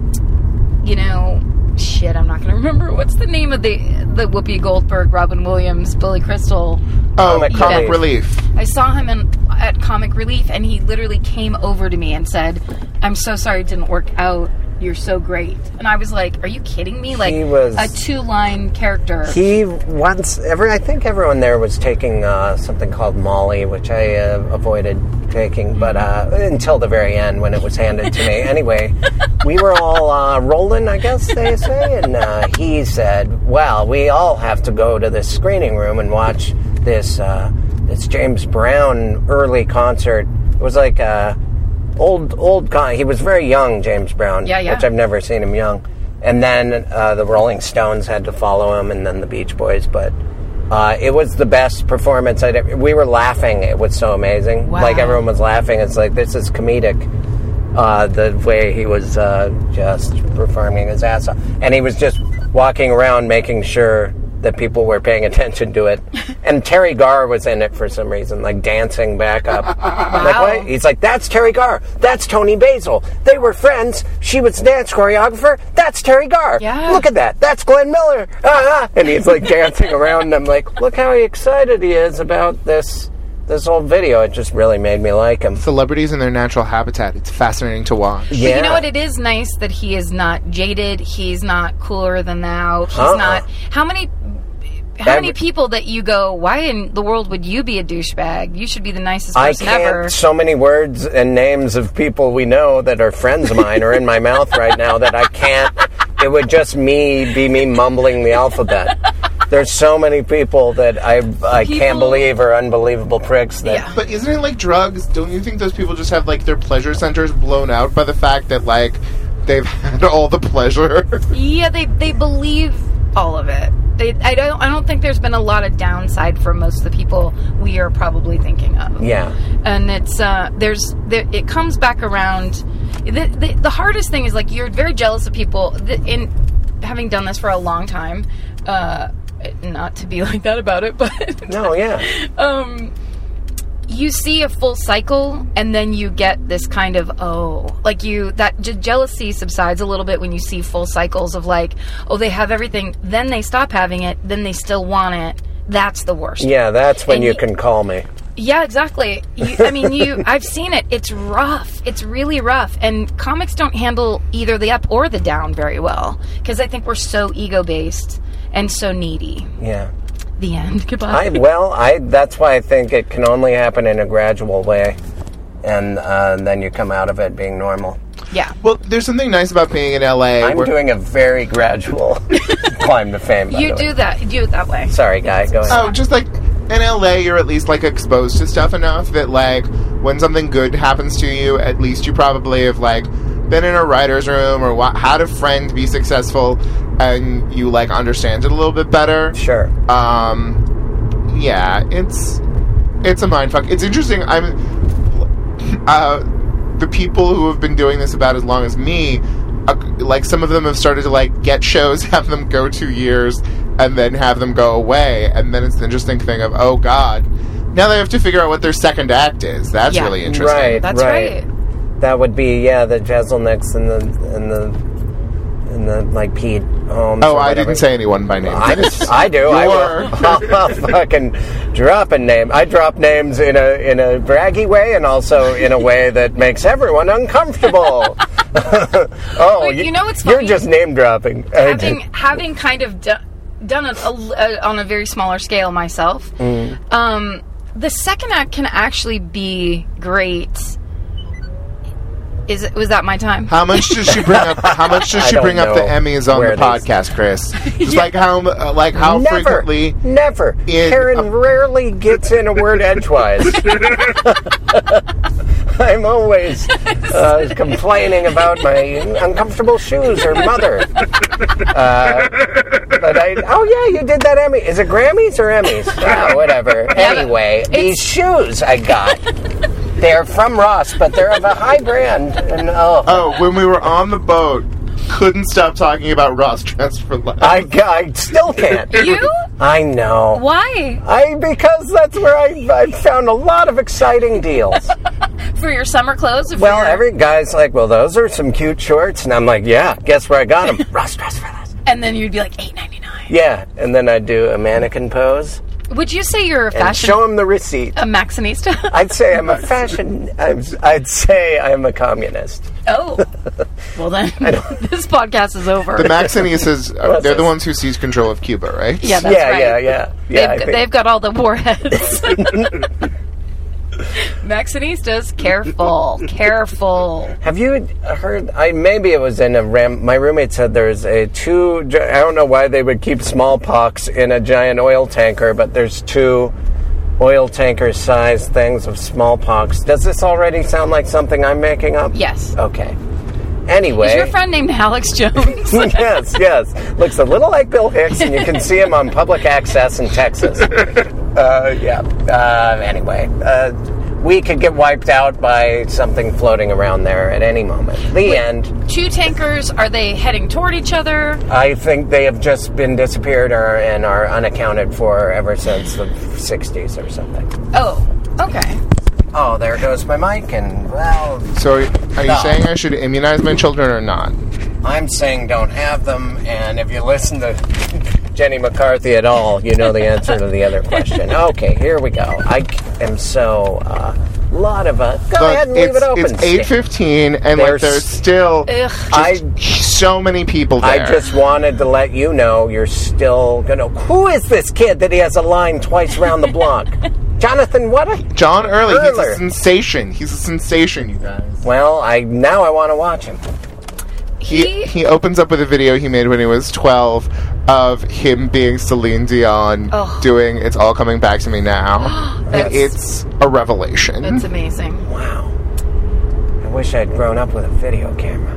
You know, shit, I'm not going to remember. What's the name of the the Whoopi Goldberg, Robin Williams, Billy Crystal? oh, Comic comic Relief. relief. I saw him in, at Comic Relief, and he literally came over to me and said, "I'm so sorry it didn't work out. You're so great." And I was like, "Are you kidding me?" Like He was- a two-line character. He once, every, I think everyone there was taking uh, something called Molly, which I uh, avoided taking, but uh, until the very end when it was handed to me. Anyway, we were all uh, rolling, I guess they say, and uh, he said, "Well, we all have to go to this screening room and watch this uh, this James Brown early concert." It was like uh, old old con- he was very young, James Brown, Yeah, yeah. which I've never seen him young. And then uh, the Rolling Stones had to follow him, and then the Beach Boys. But uh, it was the best performance I'd ever... We were laughing. It was so amazing. Wow. Like, everyone was laughing. It's like, this is comedic. Uh, the way he was uh, just performing his ass off. And he was just walking around making sure that people were paying attention to it. And Terry Garr was in it for some reason, like dancing back up. Like, what? He's like, that's Terry Garr. That's Tony Basil. They were friends. She was dance choreographer. That's Terry Garr. Yeah. Look at that. That's Glenn Miller. Ah, ah. And he's like dancing around, and I'm like, look how excited he is about this this whole video. It just really made me like him. Celebrities in their natural habitat. It's fascinating to watch. Yeah. But you know what? It is nice that he is not jaded. He's not cooler than thou. He's Uh-uh. not. How many? How Every- many people that you go? Why in the world would you be a douchebag? You should be the nicest I person can't. ever. So many words and names of people we know that are friends of mine are in my mouth right now that I can't. It would just me be me mumbling the alphabet. There's so many people that I I People- can't believe are unbelievable pricks. That Yeah. But isn't it like drugs? Don't you think those people just have like their pleasure centers blown out by the fact that like they've had all the pleasure? Yeah, they they believe all of it. They, I don't. I don't think there's been a lot of downside for most of the people we are probably thinking of. Yeah. And it's uh, there's there, it comes back around. The, the the hardest thing is like you're very jealous of people. The, in having done this for a long time, uh, not to be like that about it, but No, yeah. um, you see a full cycle, and then you get this kind of oh, like you that je- jealousy subsides a little bit when you see full cycles of like oh they have everything, then they stop having it, then they still want it. That's the worst. Yeah, that's when And you you- can call me. Yeah, exactly. You, I mean, you. I've seen it. It's rough. It's really rough. And comics don't handle either the up or the down very well because I think we're so ego based and so needy. Yeah. The end. Goodbye. I well, I that's why I think it can only happen in a gradual way, and uh, then you come out of it being normal. yeah. Well, there's something nice about being in L A. I'm where- doing a very gradual climb to fame. by You the way. do that. You do it that way. Sorry, guy. Go ahead. Oh, just like in L A, you're at least like exposed to stuff enough that like when something good happens to you, at least you probably have like been in a writer's room or wa- had a friend be successful, and you like understand it a little bit better. Sure. Um, yeah, it's it's a mindfuck. It's interesting. I'm uh, the people who have been doing this about as long as me. Uh, like some of them have started to like get shows, have them go two years, and then have them go away, and then it's the interesting thing of oh god, now they have to figure out what their second act is. That's Yeah. really interesting. Right. That's right. That would be yeah, the Jeselniks and the and the and then like Pete Holmes. Oh, or I whatever. didn't say anyone by name. I, I do. I will. I'll, I'll fucking drop a name. I drop names in a in a braggy way, and also in a way that makes everyone uncomfortable. oh, Wait, you, you know what's You're funny? just name dropping. having having kind of do, done it a, a, on a very smaller scale myself. Mm. Um, the second act can actually be great. Is it, was that my time? How much does she bring up? How much does I she don't bring up the know Emmys on where the it is. podcast, Chris? Just like how, uh, like how never, frequently. never. in Karen a- rarely gets in a word edgewise. I'm always uh, complaining about my uncomfortable shoes or mother. Uh, but I, oh yeah, you did that Emmy. Is it Grammys or Emmys? Ah, whatever. Yeah, Anyway, it's- these shoes I got. They're from Ross, but they're of a high brand. And oh, Oh, when we were on the boat, couldn't stop talking about Ross Dress for Life. I, I still can't. You? I know. Why? I because that's where I, I found a lot of exciting deals. For your summer clothes? Or for Well, your- every guy's like, well, those are some cute shorts. And I'm like, yeah, guess where I got them? Ross Dress for Less. And then you'd be like eight ninety nine. Yeah, and then I'd do a mannequin pose Would you say you're a and fashion show him the receipt. a Maxinista? I'd say I'm a fashion, I'm, I'd say I'm a communist. Oh, well then, this podcast is over. The Maxinistas, uh, What's they're the this? ones who seize control of Cuba, right? Yeah, that's yeah, right. yeah, yeah, yeah. They've, I got- think- they've got all the warheads. Maxinistas, careful, careful. Have you heard? I maybe it was in a ram. My roommate said there's a two. I don't know why they would keep smallpox in a giant oil tanker, but there's two oil tanker sized things of smallpox. Does this already sound like something I'm making up? Yes. Okay. Anyway. Is your friend named Alex Jones? yes, yes. Looks a little like Bill Hicks, and you can see him on public access in Texas. Uh, yeah. Uh, anyway, uh, we could get wiped out by something floating around there at any moment. The end. Two tankers, are they heading toward each other? I think they have just been disappeared or, and are unaccounted for ever since the sixties or something. Oh, okay. Oh, there goes my mic, and, well, So, are you No. saying I should immunize my children or not? I'm saying don't have them, and if you listen to Jenny McCarthy at all, you know the answer to the other question. Okay, here we go. I am so, uh, lot of, uh, go Look, ahead and leave it's, it open. it's eight fifteen, and like There's- there's still Ugh. I, so many people there. I just wanted to let you know you're still gonna, who is this kid that he has a line twice around the block? Jonathan, what? A, John Early, he's Earler. a sensation. He's a sensation, you guys. well, I now I want to watch him. He he opens up with a video he made when he was twelve of him being Celine Dion Oh. doing "It's All Coming Back to Me Now," and That's- it's a revelation. That's amazing. Wow. I wish I'd grown up with a video camera.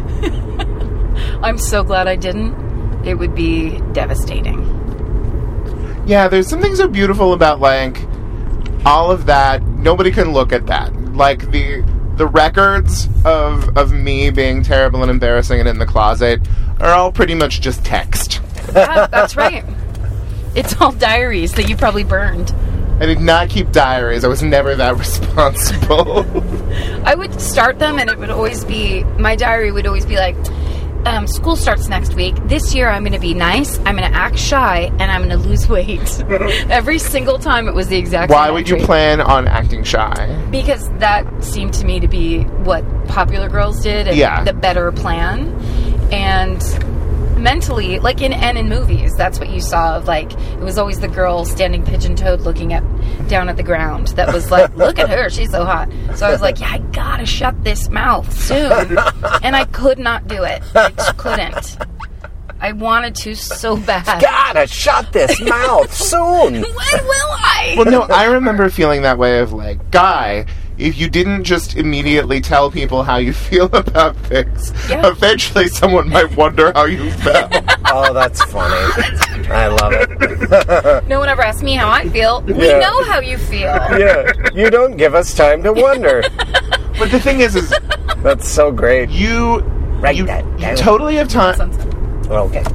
I'm so glad I didn't. It would be devastating. Yeah, there's something so beautiful about like all of that. Nobody can look at that. Like the the records of of me being terrible and embarrassing and in the closet are all pretty much just text. Yeah, that's right. It's all diaries that you probably burned. I did not keep diaries. I was never that responsible. I would start them, and it would always be, my diary would always be like, um, school starts next week. This year I'm going to be nice, I'm going to act shy, and I'm going to lose weight. Every single time it was the exact Why same would you entry. plan on acting shy? Because that seemed to me to be what popular girls did, and Yeah. the better plan. And mentally, like in and in movies, that's what you saw of, like, it was always the girl standing pigeon-toed looking at down at the ground that was like, look at her, she's so hot. So I was like, yeah, I gotta shut this mouth soon. And I could not do it. I just couldn't. I wanted to so bad. Gotta shut this mouth soon. When will I? Well, no, I remember feeling that way of like, Guy, if you didn't just immediately tell people how you feel about things, Yeah. eventually someone might wonder how you felt. Oh, that's funny. I love it. No one ever asked me how I feel. We Yeah. know how you feel. Yeah, you don't give us time to wonder. But the thing is, is That's so great. you, Write you, that you down. totally have time. Sunset. Okay. Sure.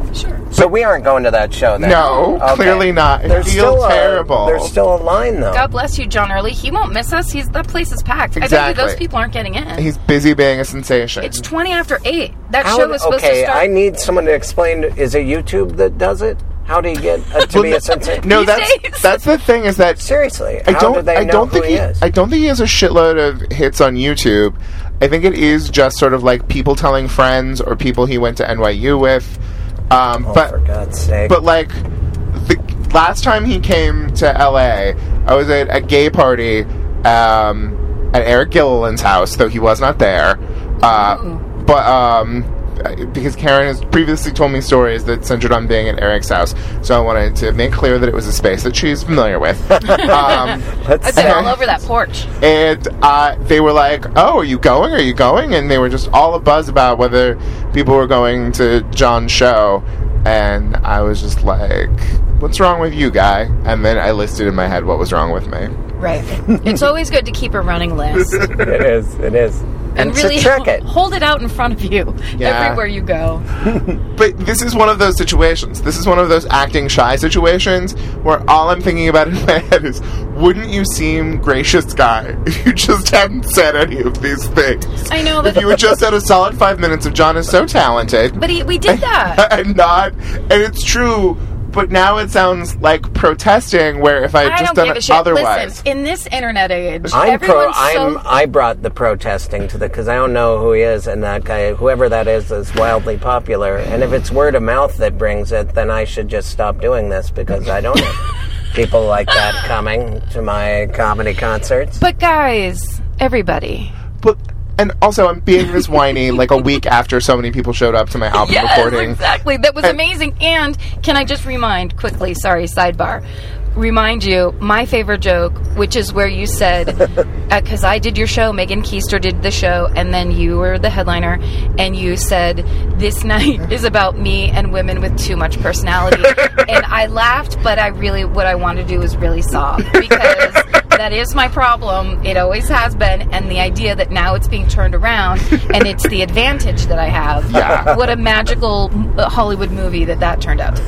So we aren't going to that show then? No, Okay. clearly not. It There's feels still a- terrible. There's still a line, though. God bless you, John Early. He won't miss us. He's that place is packed. I bet Exactly. you those people aren't getting in. He's busy being a sensation. It's twenty after eight. That How- show was supposed okay, to start. I need someone to explain. Is it YouTube that does it? How do you get uh, to be a sensation? No, These that's days. that's the thing is that Seriously, I how don't do they I know don't who think he he, is? I don't think he has a shitload of hits on YouTube. I think it is just sort of like people telling friends or people he went to N Y U with. Um, oh, but for God's sake! but like the last time he came to L A, I was at a gay party um, at Eric Gilliland's house, though he was not there. Uh, but um, because Karen has previously told me stories that centered on being at Eric's house, so I wanted to make clear that it was a space that she's familiar with. um, Let's I've been say- all over that porch. and uh, they were like, "Oh, are you going? Are you going?" And they were just all abuzz about whether people were going to John's show. And I was just like, "What's wrong with you, guy?" And then I listed in my head what was wrong with me. Right. It's always good to keep a running list It is. It is. and to really track it. hold it out in front of you Yeah. everywhere you go. But this is one of those situations. This is one of those acting shy situations where all I'm thinking about in my head is, wouldn't you seem gracious, guy, if you just hadn't said any of these things? I know, If but you had just had a solid five minutes of John is so talented. but he, we did that. and not, and it's true, but now it sounds like protesting, where if I had I just don't done give a it shit. otherwise. Listen, in this internet age, I'm pro. everyone's I'm. so. I brought the protesting to the because I don't know who he is, and that guy, whoever that is, is wildly popular. And if it's word of mouth that brings it, then I should just stop doing this because I don't have people like that coming to my comedy concerts. But guys, everybody. But, and also, I'm being this whiny like a week after so many people showed up to my album Yes, recording. exactly. That was And- amazing. And can I just remind quickly, sorry, sidebar, remind you, my favorite joke, which is where you said, because I did your show, Megan Keister did the show, and then you were the headliner, and you said, this night is about me and women with too much personality. And I laughed, but I really, what I want to do is really sob, because that is my problem. It always has been, and the idea that now it's being turned around, and it's the advantage that I have. Yeah. What a magical uh, Hollywood movie that that turned out to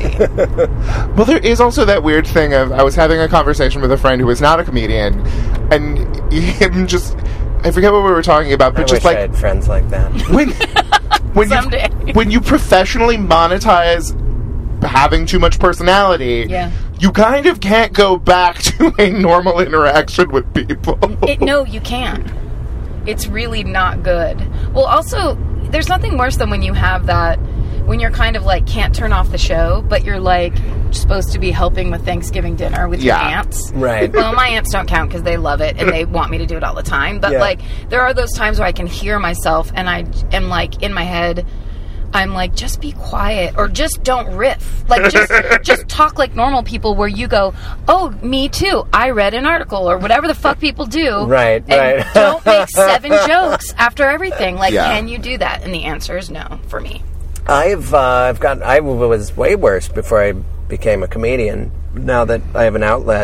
be. Well, there is also that weird thing of, I was having a conversation with a friend who was not a comedian, and him just, I forget what we were talking about, but I just wish like, I had friends like that. when when Someday. you when you professionally monetize having too much personality, Yeah. you kind of can't go back to a normal interaction with people. It, no, you can't. It's really not good. Well, also, there's nothing worse than when you have that, when you're kind of like can't turn off the show, but you're like supposed to be helping with Thanksgiving dinner with Yeah. your aunts. Right. Well, my aunts don't count because they love it and they want me to do it all the time. But Yeah. like, there are those times where I can hear myself and I am like in my head, I'm like, just be quiet or just don't riff. Like, just just talk like normal people where you go, oh, me too. I read an article or whatever the fuck people do. Right, and right. don't make seven jokes after everything. Like, Yeah. can you do that? And the answer is no for me. I've uh, I've got I was way worse before I became a comedian. Now that I have an outlet,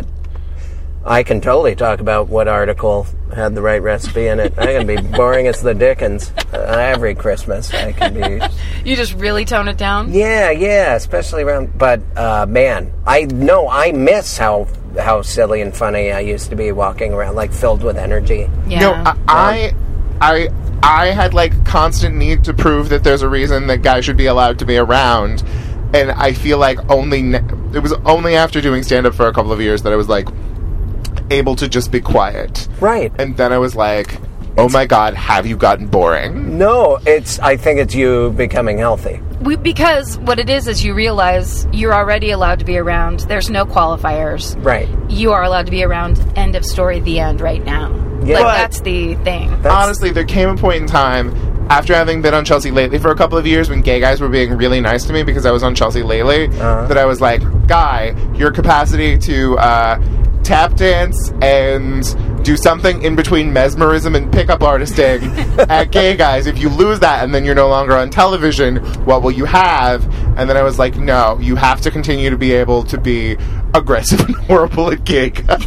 I can totally talk about what article had the right recipe in it. I can be boring as the Dickens uh, every Christmas. I can be. You just really tone it down? Yeah, yeah, especially around. But uh, man, I know I miss how how silly and funny I used to be walking around, like filled with energy. Yeah. No, I, I, I, I had like constant need to prove that there's a reason that guys should be allowed to be around, and I feel like only ne- it was only after doing stand up for a couple of years that I was like able to just be quiet. Right. And then I was like, oh my god, have you gotten boring? No, it's. I think it's you becoming healthy. We, because what it is is you realize you're already allowed to be around. There's no qualifiers. Right. You are allowed to be around. End of story. The end. Right now. Yeah. Like But- that's the thing. That's- Honestly, there came a point in time after having been on Chelsea Lately for a couple of years when gay guys were being really nice to me because I was on Chelsea Lately, Uh-huh. that I was like, guy, your capacity to uh, tap dance and do something in between mesmerism and pickup artisting at Gay Guys. If you lose that and then you're no longer on television, what will you have? And then I was like, no, you have to continue to be able to be aggressive and horrible at Gay Guys.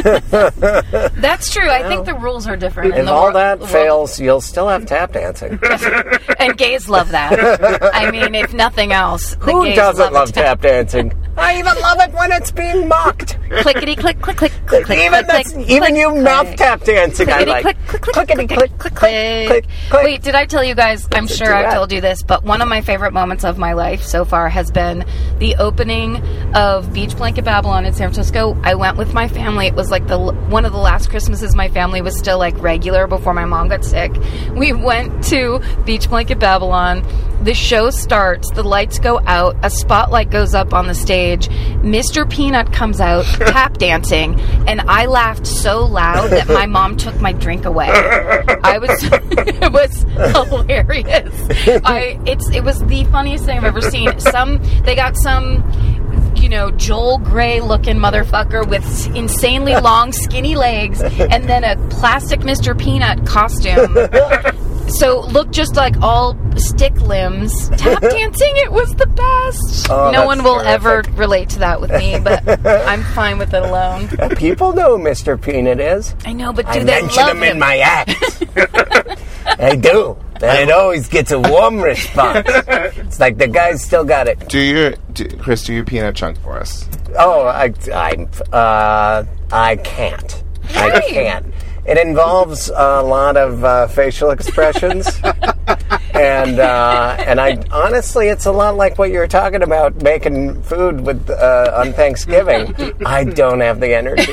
That's true. I think the rules are different. If in the all wor- that world. fails, you'll still have tap dancing. And gays love that. I mean, if nothing else, the Who gays doesn't love tap. tap dancing? I even love it when it's being mocked. Clickety click click click click click. Even click, that's, click, even click, you click. mouth tap dancing, I Clickety like. click click click Clickety click click click click click. click. Wait, did I tell you guys? I'm It's a sure I've duet. told you this, but one of my favorite moments of my life so far has been the opening of Beach Blanket Babylon in San Francisco. I went with my family. It was like the one of the last Christmases my family was still like regular before my mom got sick. We went to Beach Blanket Babylon. The show starts, the lights go out, a spotlight goes up on the stage, Mister Peanut comes out tap dancing, and I laughed so loud that my mom took my drink away. I was it was hilarious. I it's it was the funniest thing I've ever seen. Some they got some you know, Joel Grey looking motherfucker with insanely long skinny legs and then a plastic Mister Peanut costume. So looked just like all stick limbs. Tap dancing, it was the best. Oh, no that's one will terrific. ever relate to that with me, but I'm fine with it alone. People know who Mister Peanut is. I know, but do I they mention love him him? in my act. I do. And it always gets a warm response. It's like the guy's still got it. Do you, do, Chris, do you peanut chunk for us? Oh, I, I, uh, I can't. I Why? can't. It involves a lot of uh, facial expressions, and uh, and I honestly, it's a lot like what you were talking about making food with uh, on Thanksgiving. I don't have the energy.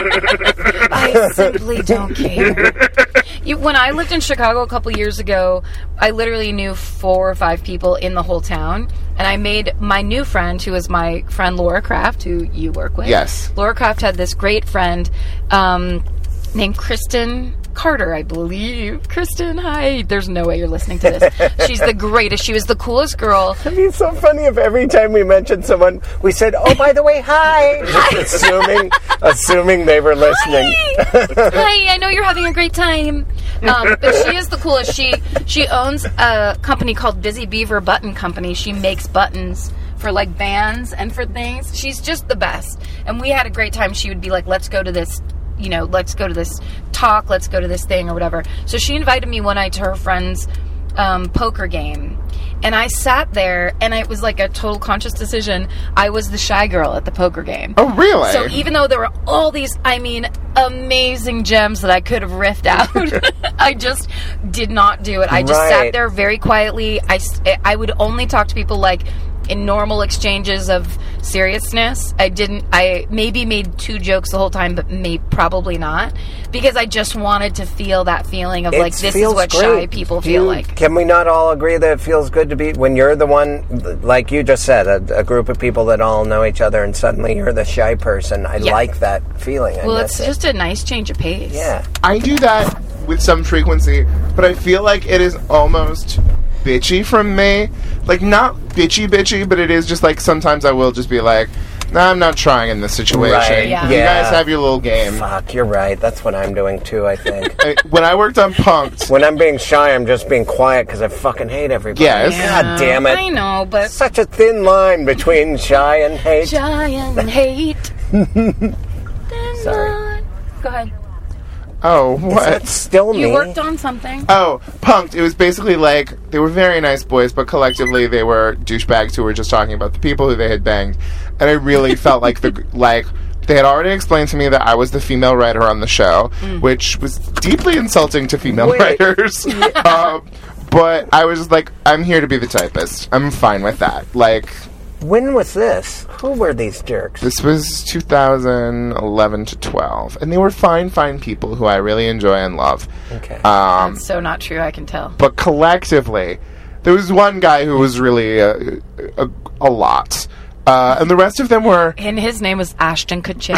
I simply don't care. You, when I lived in Chicago a couple years ago, I literally knew four or five people in the whole town. And I made my new friend, who is my friend Laura Kraft, who you work with. Yes. Laura Kraft had this great friend um, named Kristen Carter, I believe. Kristen, hi. There's no way you're listening to this. She's the greatest. She was the coolest girl. It'd be so funny if every time we mentioned someone, we said, "Oh, by the way, hi," just assuming assuming they were listening. Hi. Hi, I know you're having a great time. Um, but she is the coolest. She she owns a company called Busy Beaver Button Company. She makes buttons for like bands and for things. She's just the best. And we had a great time. She would be like, let's go to this, you know, let's go to this talk, let's go to this thing or whatever. So she invited me one night to her friend's um, poker game. And I sat there, and it was like a total conscious decision. I was the shy girl at the poker game. Oh, really? So even though there were all these, I mean, amazing gems that I could have riffed out, I just did not do it. I just Right. sat there very quietly. I, s- I would only talk to people like in normal exchanges of seriousness. I didn't, I maybe made two jokes the whole time, but may, probably not. Because I just wanted to feel that feeling of like, It this is feels what great. shy people Do feel you- like. Can we not all agree that it feels good to be when you're the one, like you just said, a, a group of people that all know each other, and suddenly you're the shy person? I Yeah. like that feeling. I Well, miss it's it. just a nice change of pace. Yeah. I do that with some frequency, but I feel like it is almost bitchy from me. Like, not bitchy bitchy, but it is just like sometimes I will just be like, nah, I'm not trying in this situation. Right. Yeah. You Yeah. guys have your little game. Fuck, you're right. That's what I'm doing too, I think. I- when I worked on Punk'd, When I'm being shy, I'm just being quiet because I fucking hate everybody. Yes. God damn it. I know, but Such a thin line between shy and hate. giant hate. Sorry. Go ahead. oh, what? That's still me. You worked on something. Oh, Punk'd. It was basically like, they were very nice boys, but collectively they were douchebags who were just talking about the people who they had banged. And I really felt like the, like, they had already explained to me that I was the female writer on the show, which was deeply insulting to female Wait. writers. um, but I was just like, I'm here to be the typist. I'm fine with that. Like, When was this? Who were these jerks? this was two thousand eleven to twelve. And they were fine, fine people who I really enjoy and love. Okay. Um, That's so not true, I can tell. but collectively, there was one guy who was really a, a, a lot. Uh, and the rest of them were... And his name was Ashton Kutcher.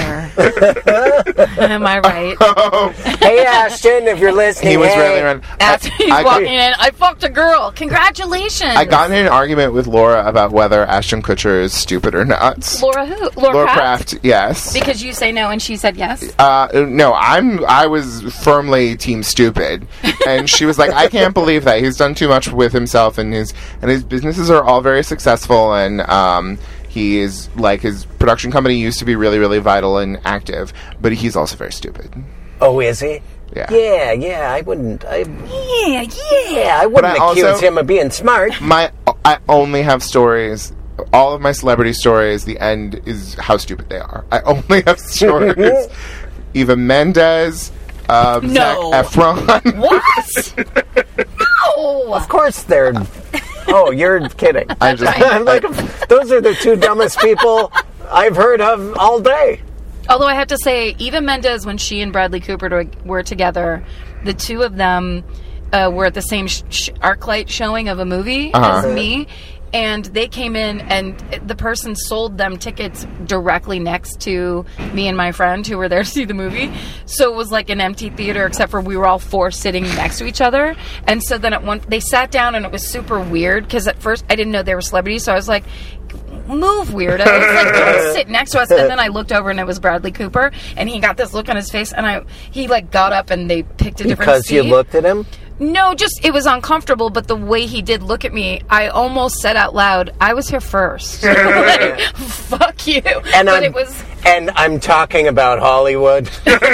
Am I right? Hey, Ashton, if you're listening, He was hey. really around. After he's I- I walking could- in, I fucked a girl. Congratulations. I got in an argument with Laura about whether Ashton Kutcher is stupid or not. Laura who? Laura, Laura Kraft? Kraft, yes. Because you say no and she said yes? Uh, no, I'm. I was firmly team stupid, and she was like, "I can't believe that he's done too much with himself, and his and his businesses are all very successful, and um, he is like his production company used to be really, really vital and active, but he's also very stupid." Oh, is he? Yeah. Yeah, yeah, I wouldn't. I, Yeah, yeah, I wouldn't But I accuse also- him of being smart. My, I only have stories. All of my celebrity stories, the end is how stupid they are. I only have stories. Eva Mendes, um, No. Zac Efron. What? No! Of course they're... Oh, you're kidding. I just, I'm like, those are the two dumbest people I've heard of all day. Although I have to say, Eva Mendes, when she and Bradley Cooper to- were together, the two of them uh, were at the same sh- sh- ArcLight showing of a movie Uh-huh. as me. And they came in, and the person sold them tickets directly next to me and my friend who were there to see the movie. So it was like an empty theater, except for we were all four sitting next to each other. And so then at one, they sat down, and it was super weird because at first I didn't know they were celebrities. So I was like, "Move, weirdo!" It's like, "Don't sit next to us." And then I looked over, and it was Bradley Cooper, and he got this look on his face, and I he like got up, and they picked a different Because seat. you looked at him? No, just it was uncomfortable, but the way he did look at me, I almost said out loud, "I was here first." Like, fuck you. And but I'm, it was and I'm talking about Hollywood.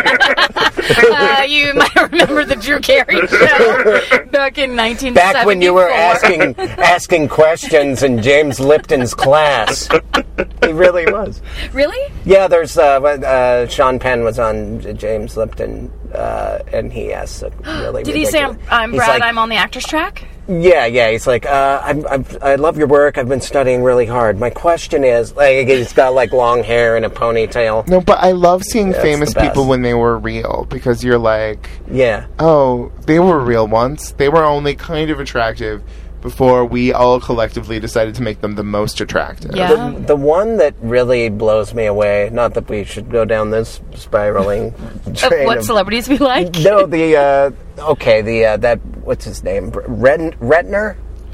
uh, you might remember the Drew Carey show back in nineteen seventy-four. Back when you were asking asking questions in James Lipton's class. He really was. Really? Yeah, there's uh, uh, Sean Penn was on J- James Lipton, uh, and he asked a really. Did he say, "I'm, ridiculous- I'm He's Brad, like, I'm on the actor's track"? Yeah, yeah. He's like, uh, I'm, I'm, I love your work. I've been studying really hard. My question is, like, he's got like long hair and a ponytail. no, but I love seeing That's famous the best. people when they were real because you're like, Yeah. oh, they were real once. They were only kind of attractive before we all collectively decided to make them the most attractive. Yeah. The, the one that really blows me away, not that we should go down this spiraling Of train. what of- celebrities we like? No, the, uh, okay, the, uh, that, what's his name? Ren- Retner?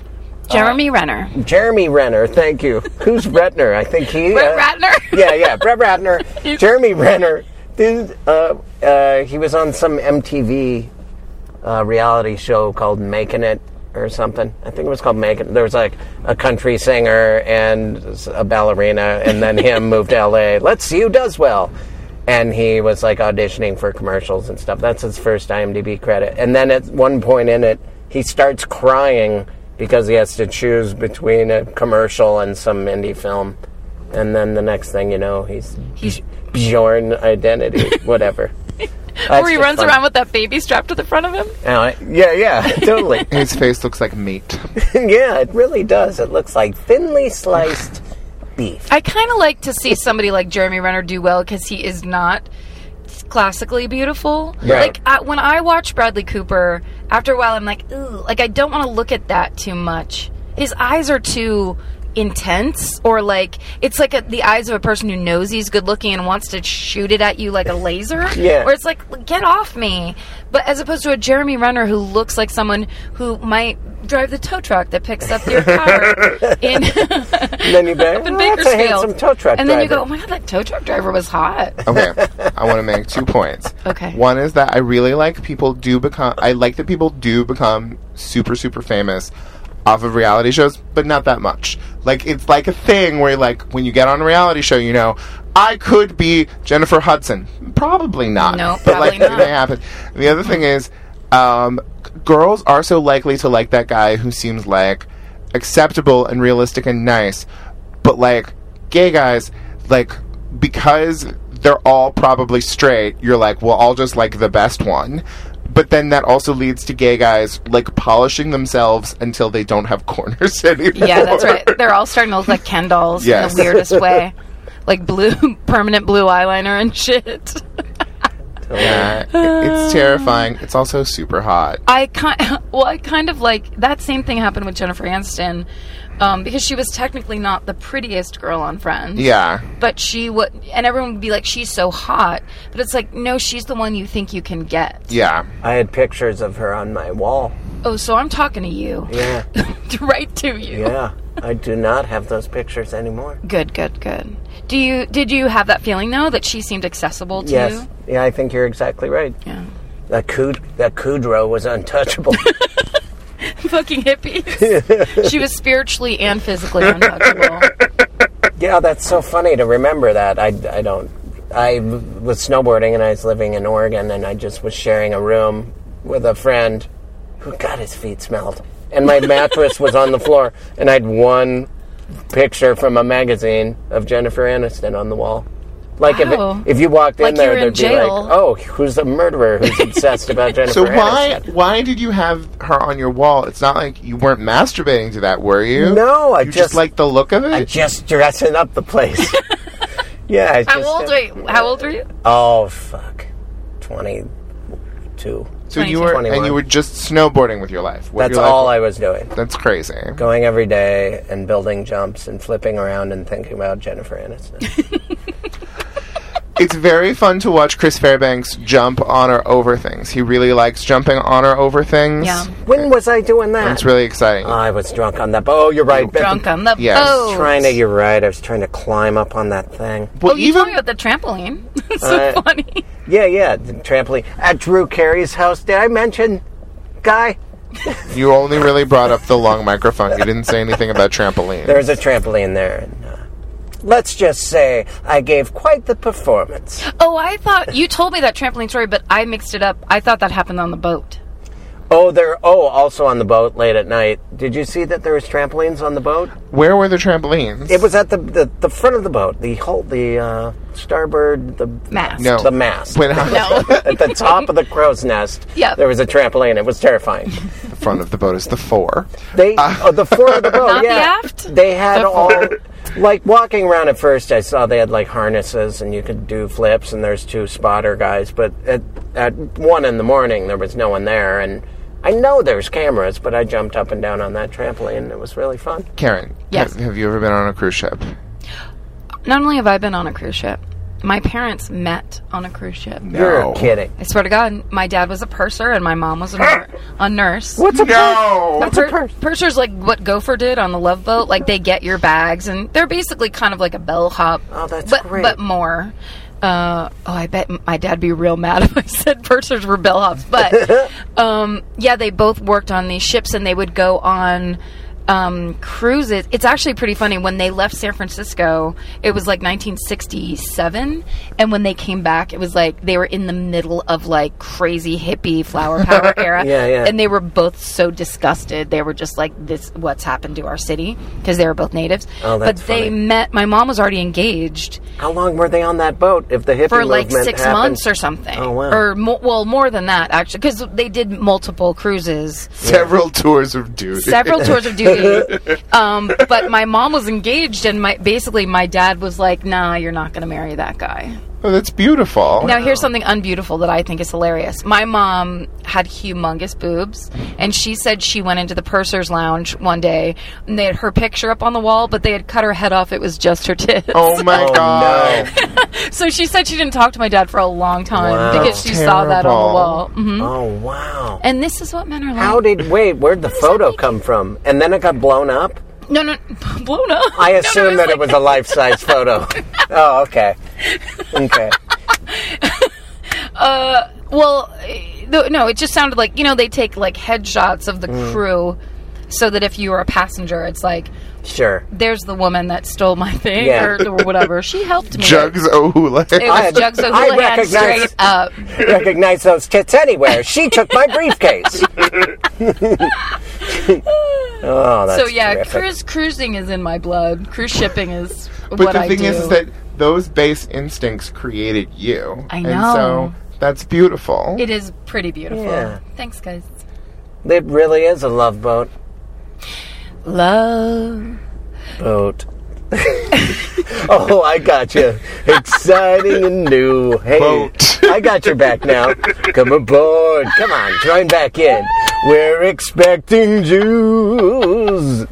Jeremy Renner. Jeremy Renner, thank you. Who's Retner? I think he... Brett uh, Ratner? Yeah, yeah, Brett Ratner. Jeremy Renner. Dude, uh, uh, he was on some M T V uh, reality show called Making It or something. I think it was called Making It. There was like a country singer and a ballerina, and then him moved to L A. Let's see who does well. And he was like auditioning for commercials and stuff. That's his first I M D B credit. And then at one point in it, he starts crying because he has to choose between a commercial and some indie film. And then the next thing you know, he's, He's- Bjorn Identity, whatever. Or he runs around with that baby strapped to the front of him? Yeah, yeah, totally. His face looks like meat. Yeah, it really does. It looks like thinly sliced beef. I kind of like to see somebody like Jeremy Renner do well because he is not classically beautiful. Right. Like I, when I watch Bradley Cooper, after a while I'm like, ooh, like I don't want to look at that too much. His eyes are too intense, or like it's like a, the eyes of a person who knows he's good looking and wants to shoot it at you like a laser. Yeah. Where it's like, get off me. But as opposed to a Jeremy Renner who looks like someone who might drive the tow truck that picks up your car in, And then you go, up in oh, that's a Bakersfield. handsome tow truck and then you driver. go, oh my god, that tow truck driver was hot. Okay, I want to make two points. Okay. One is that I really like people do become. I like that people do become super super famous off of reality shows, but not that much. Like it's like a thing where like when you get on a reality show, you know, I could be Jennifer Hudson. Probably not. No, but probably like not. it may happen. And the other thing is, um, girls are so likely to like that guy who seems like acceptable and realistic and nice, but like gay guys, like because they're all probably straight, you're like, well, I'll just like the best one. But then that also leads to gay guys like polishing themselves until they don't have corners anymore. Yeah, that's right. They're all starting to look like Ken dolls Yes. in the weirdest way. Like blue, permanent blue eyeliner and shit. Yeah, it- it's terrifying. It's also super hot. I kind well, I kind of like that same thing happened with Jennifer Aniston, um, because she was technically not the prettiest girl on Friends. Yeah. But she would, and everyone would be like, "She's so hot," but it's like, no, she's the one you think you can get. Yeah. I had pictures of her on my wall. Oh, so I'm talking to you. Yeah. Right to you. Yeah. I do not have those pictures anymore. Good, good, good. Do you did you have that feeling though that she seemed accessible to Yes. you? Yeah, I think you're exactly right. Yeah. That Kud- that Kudrow was untouchable. Fucking hippies. She was spiritually and physically untouchable. Yeah, that's so funny to remember that. I, I don't... I was snowboarding and I was living in Oregon and I just was sharing a room with a friend who got his feet smelled. And my mattress was on the floor and I had one picture from a magazine of Jennifer Aniston on the wall. Like Wow. if it, if you walked Like in there, you were in there'd be jail. like, oh, who's the murderer who's obsessed about Jennifer So why Aniston? why did you have her on your wall? It's not like you weren't masturbating to that, were you? No, I you just- just like the look of it. I just dressing up the place. Yeah. I How just, old were you? How old were you? Oh, fuck. twenty-two. so you were twenty-one. and you were just snowboarding with your life. With That's your life. all I was doing. That's crazy. Going every day and building jumps and flipping around and thinking about Jennifer Aniston. It's very fun to watch Chris Fairbanks jump on or over things. He really likes jumping on or over things. Yeah. When was I doing that? It's really exciting. I was drunk on that. Oh, you're right. Drunk on the Yes. boat. Trying to, you're right. I was trying to climb up on that thing. well, Oh, you even told me about the trampoline. It's so Uh, funny. Yeah, yeah. The trampoline. At Drew Carey's house. Did I mention Guy? you only really brought up the long microphone. You didn't say anything about trampoline. There's a trampoline there. And, uh, let's just say I gave quite the performance. Oh, I thought you told me that trampoline story, but I mixed it up. I thought that happened on the boat. Oh, there. Oh, also on the boat late at night. Did you see that there was trampolines on the boat? Where were the trampolines? It was at the the, the front of the boat, the whole the uh, starboard the Mast. No. the mast. When I- No. At the top of the crow's nest, Yep. there was a trampoline. It was terrifying. the front of the boat is the fore. They oh, the fore of the boat, Not the yeah. aft? They had The all like walking around at first. I saw they had like harnesses and you could do flips. And there's two spotter guys, but at at one in the morning there was no one there and. I know there's cameras, but I jumped up and down on that trampoline, and it was really fun. Karen, Yes. have, have you ever been on a cruise ship? Not only have I been on a cruise ship, my parents met on a cruise ship. You're kidding. I swear to God, my dad was a purser and my mom was a, nur- a nurse. What's a No! What's a Per- purse? Purser's like what Gopher did on the Love Boat. Like they get your bags, and they're basically kind of like a bellhop. Oh, that's but, great. But more. Uh, oh, I bet my dad'd be real mad if I said pursers were bellhops. But um, yeah, they both worked on these ships, and they would go on um, cruises. It's actually pretty funny. When they left San Francisco, it was like nineteen sixty-seven, and when they came back, it was like they were in the middle of like crazy hippie flower power era. Yeah, yeah. And they were both so disgusted. They were just like, "This, what's happened to our city?" Because they were both natives. Oh, that's but they funny. met. My mom was already engaged How long were they on that boat? If the hippie for like movement six happened? months or something. Oh, wow. Or mo- well, more than that actually, because they did multiple cruises, Several tours of duty. several tours of duty. Um, but my mom was engaged, and my basically my dad was like, "Nah, you're not going to marry that guy." Oh, that's beautiful. Now, here's something unbeautiful that I think is hilarious. My mom had humongous boobs, and she said she went into the purser's lounge one day, and they had her picture up on the wall, but they had cut her head off. It was just her tits. Oh my Oh, god. no. So she said she didn't talk to my dad for a long time Wow. because she saw that on Terrible. the wall. hmm Oh, wow. And this is what men are like. How did, wait, where'd the photo come from? And then it got blown up? No, no, blown up. I No, no, assumed that it was like- a life-size photo. Oh, okay. Okay. Uh, well, eh, no, no, it just sounded like, you know, they take like headshots of the Mm. crew so that if you were a passenger, it's like, Sure. there's the woman that stole my thing Yeah. or, or whatever. She helped me. Jugs O'Hoolan. It I- was Jugs I O'Houlihan recognize- straight up. Recognize those tits anywhere. She took my briefcase. Oh, that's So yeah, terrific. cruise cruising is in my blood. Cruise shipping is But what the I thing do. is, is that those base instincts created you. I And know. so that's beautiful. It is pretty beautiful. Yeah. Thanks, guys. It really is a love boat. Love. Boat. Oh, I got you. Exciting and new. Hey, Boat. I I got your back now. Come aboard. Come on, join back in. We're expecting Jews.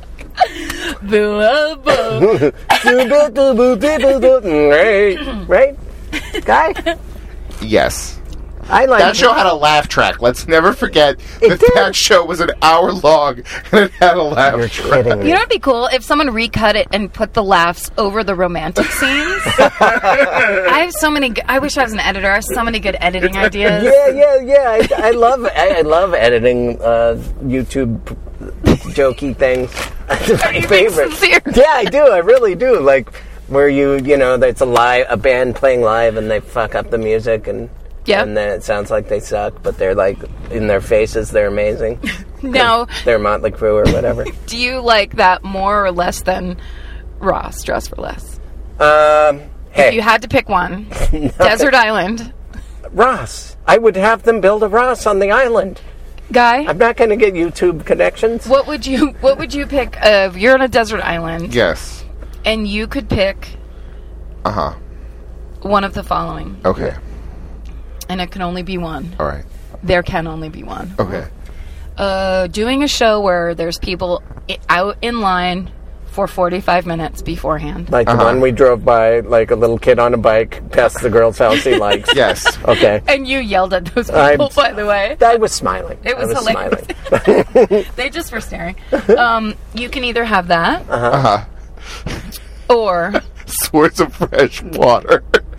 right, right, guy. Yes. I like That show had a laugh track. Let's never forget that did. that show was an hour long and it had a laugh You're track. kidding me. You know, it'd be cool if someone recut it and put the laughs over the romantic scenes. I have so many. G- I wish I was an editor. I have so many good editing ideas. Yeah, yeah, yeah. I, I love, I, I love editing uh, YouTube jokey things. It's my Are you favorite. being sincere? Yeah, I do. I really do. Like where you, you know, it's a live, a band playing live, and they fuck up the music, and Yeah. and then it sounds like they suck, but they're like in their faces, they're amazing. Now, They're Motley Crue or whatever. do you like that more or less than Ross, Dress for Less? um, hey, If you had to pick one, Desert Island, Ross. I would have them build a Ross on the island. guy. I'm not going to get YouTube connections. What would you What would you pick? If you're on a desert island Yes. and you could pick Uh huh. one of the following, Okay. and it can only be one. All right. There can only be one. Okay. Uh, doing a show where there's people I- out in line for forty-five minutes beforehand. Like the Uh-huh. one we drove by, like a little kid on a bike past the girl's house he likes. Yes. Okay. And you yelled at those people, I'm- by the way. I was smiling. It was I was hilarious. smiling. They just were staring. Um, you can either have that, Uh huh. or Swords of fresh water.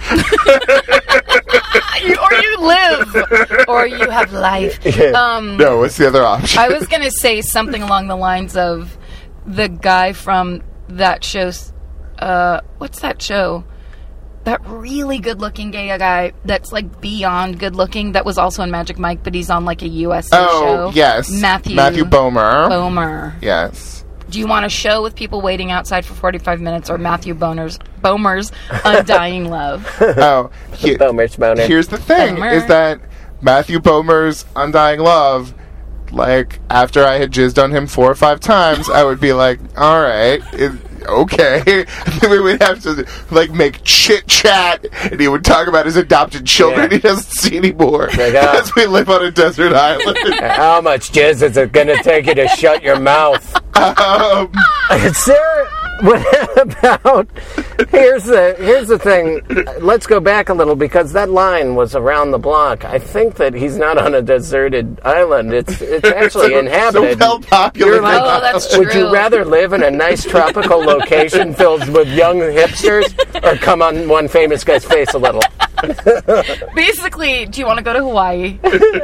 you, or you live, or you have life. Um, No, what's the other option? I was gonna say something along the lines of the guy from that show. Uh, what's that show? That really good-looking gay guy that's like beyond good-looking. That was also in Magic Mike, but he's on like a U S A oh, show. yes. Matthew Matthew Bomer. Bomer. Yes. Do you want a show with people waiting outside for forty-five minutes, or Matthew Boner's Bomer's Undying Love? Oh, he- Bomer's boner. here's the thing: Bomer. is that Matthew Bomer's Undying Love. Like after I had jizzed on him four or five times, I would be like, "All right, it, okay." And then we would have to like make chit chat, and he would talk about his adopted children Yeah. he doesn't see anymore Like, uh, as we live on a desert island. How much jizz is it going to take you to shut your mouth? um, Sarah, what about? Here's the here's the thing. Let's go back a little because that line was around the block. I think that he's not on a deserted island. It's it's actually so, inhabited. So well populated. You're like, Oh, that's true. would you rather live in a nice tropical location filled with young hipsters, or come on one famous guy's face a little? Basically, do you want to go to Hawaii?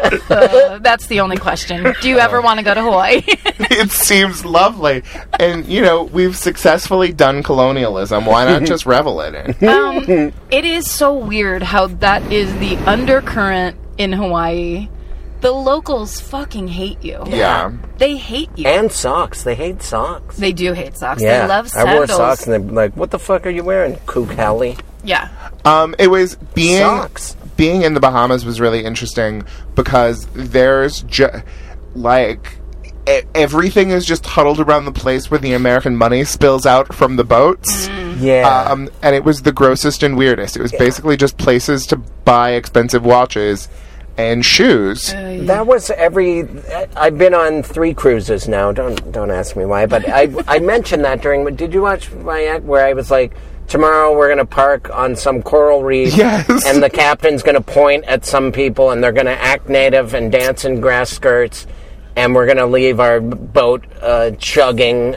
Uh, that's the only question. Do you ever want to go to Hawaii? It seems lovely, and you know we've successfully done colonialism. Why not just revel in it? um, it is so weird how that is the undercurrent in Hawaii. The locals fucking hate you. Yeah. They hate you. And socks. They hate socks. They do hate socks. Yeah, They love I sandals. wore socks and they're like, "What the fuck are you wearing, kook Hallie?" Yeah. Um, it was being Socks. being in the Bahamas was really interesting because there's ju- like e- everything is just huddled around the place where the American money spills out from the boats. Yeah. Um, and it was the grossest and weirdest. It was basically just places to buy expensive watches and shoes. That was every. I've been on three cruises now. Don't don't ask me why, but I I mentioned that during. Did you watch my act where I was like, tomorrow we're gonna park on some coral reef, Yes. and the captain's gonna point at some people, and they're gonna act native and dance in grass skirts, and we're gonna leave our boat uh, chugging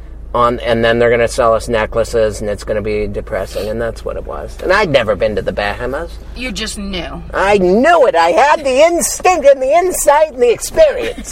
on, and then they're gonna sell us necklaces, and it's gonna be depressing, and that's what it was. And I'd never been to the Bahamas. You just knew. I knew it. I had the instinct and the insight and the experience.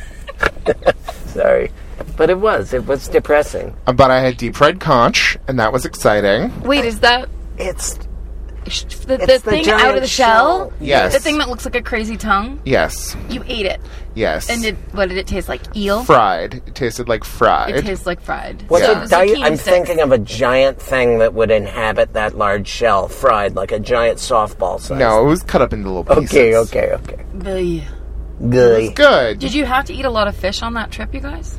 Sorry. But it was. It was depressing. Uh, But I had deep fried conch, and that was exciting. Wait, is that It's sh- the, It's the the thing giant out of the shell? shell. Yes. The thing that looks like a crazy tongue? Yes. You ate it. Yes. And did, what did it taste like? Eel? fried. It tasted like fried. It tastes like fried. what's Yeah. a di- zucchini I'm sticks. thinking of a giant thing that would inhabit that large shell, fried like a giant softball size. no, it was cut up into little pieces. Okay, okay, okay. Bleh. Good. Good. Did you have to eat a lot of fish on that trip, you guys?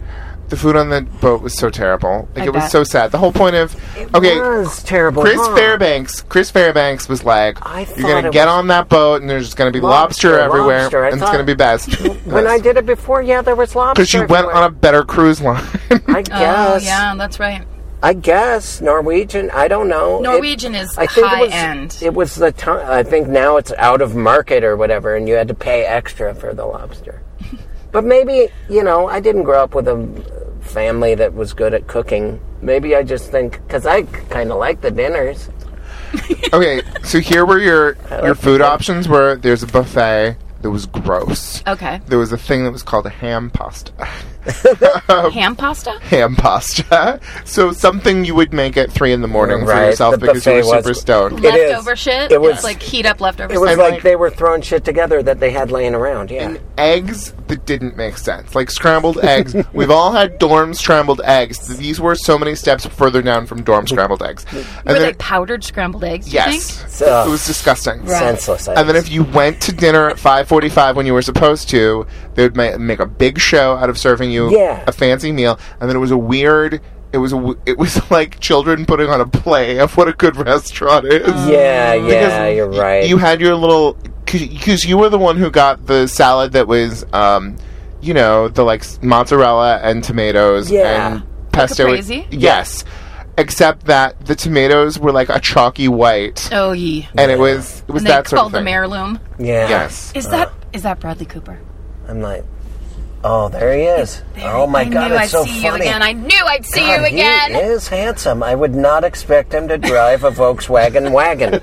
The food on the boat was so terrible. Like I it was bet. so sad. The whole point of It okay, was terrible. Chris huh? Fairbanks. Chris Fairbanks was like, I "You're thought gonna it get was- on that boat, and there's gonna be lobster, Lobster, everywhere, lobster. I and it's thought- gonna be best." When I did it before, yeah, there was lobster. because you went everywhere. on a better cruise line. I guess. Oh, yeah, that's right. I guess Norwegian. I don't know. It- Norwegian is I think high it was, end. It was the time. I think now it's out of market or whatever, and you had to pay extra for the lobster. But maybe, you know, I didn't grow up with a family that was good at cooking. Maybe I just think because I kind of like the dinners. Okay, so here were your I your like food the- options. Were there's a buffet that was gross. Okay. There was a thing that was called a ham pasta. Ham pasta? ham pasta. So something you would make at three in the morning for Right, yourself the because you were buffet was- super stoned. It is. Leftover shit? It was- Just, like heat up leftover It was stuff? like like- they were throwing shit together that they had laying around. Yeah. And eggs that didn't make sense. Like scrambled eggs. We've all had dorm scrambled eggs. These were so many steps further down from dorm scrambled eggs. And Were then- they powdered scrambled eggs, do you yes. think? So- It was disgusting. Right. Senseless. And then if you went to dinner at five forty-five when you were supposed to, they would ma- make a big show out of serving you Yeah. a fancy meal, and then it was a weird. It was a, w- it was like children putting on a play of what a good restaurant is. yeah, yeah, Because you're right. You had your little because you were the one who got the salad that was, um, you know, the like s- mozzarella and tomatoes Yeah. and pesto. caprese? Yes, except that the tomatoes were like a chalky white, Oh, ye. and it was it was And they that sort of called thing. them heirloom. yeah. Yes. Is that is that Bradley Cooper? I'm like, oh, there he is. Oh my I God, knew it's I'd so see funny. you again. I knew I'd see God, you again. He is handsome. I would not expect him to drive a Volkswagen wagon.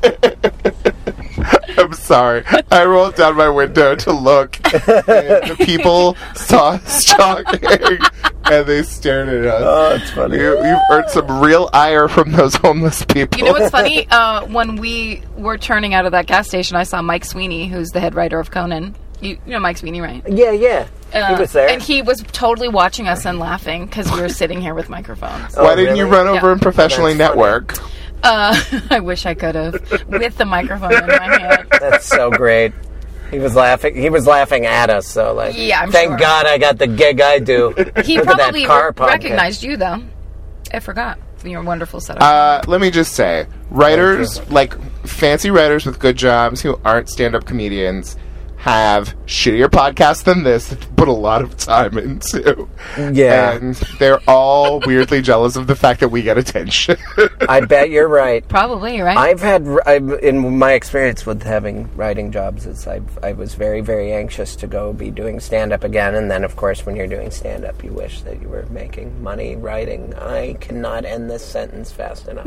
I'm sorry. I rolled down my window to look, and the people saw us talking, and they stared at us. Oh, it's funny. You, you've earned some real ire from those homeless people. You know what's funny? Uh, when we were turning out of that gas station, I saw Mike Sweeney, who's the head writer of Conan. You, you know Mike Sweeney, right? Yeah, yeah. Uh, he was there. And he was totally watching us and laughing because we were sitting here with microphones. Oh, Why didn't you really? run over Yeah. and professionally That's funny. network? Uh, I wish I could have, with the microphone in my hand. That's so great. He was laughing. He was laughing at us. So like, Yeah, I'm thank sure. God I got the gig I do. He Look at that probably car re- podcast. recognized you, though. I forgot. Your wonderful setup. Uh, let me just say, writers, like fancy writers with good jobs who aren't stand-up comedians, have shittier podcasts than this that they put a lot of time into. Yeah. And they're all weirdly jealous of the fact that we get attention. I bet you're right. Probably, right? I've had, I've, in my experience with having writing jobs, is I've, I was very, very anxious to go be doing stand-up again. And then, of course, when you're doing stand-up, you wish that you were making money writing. I cannot end this sentence fast enough.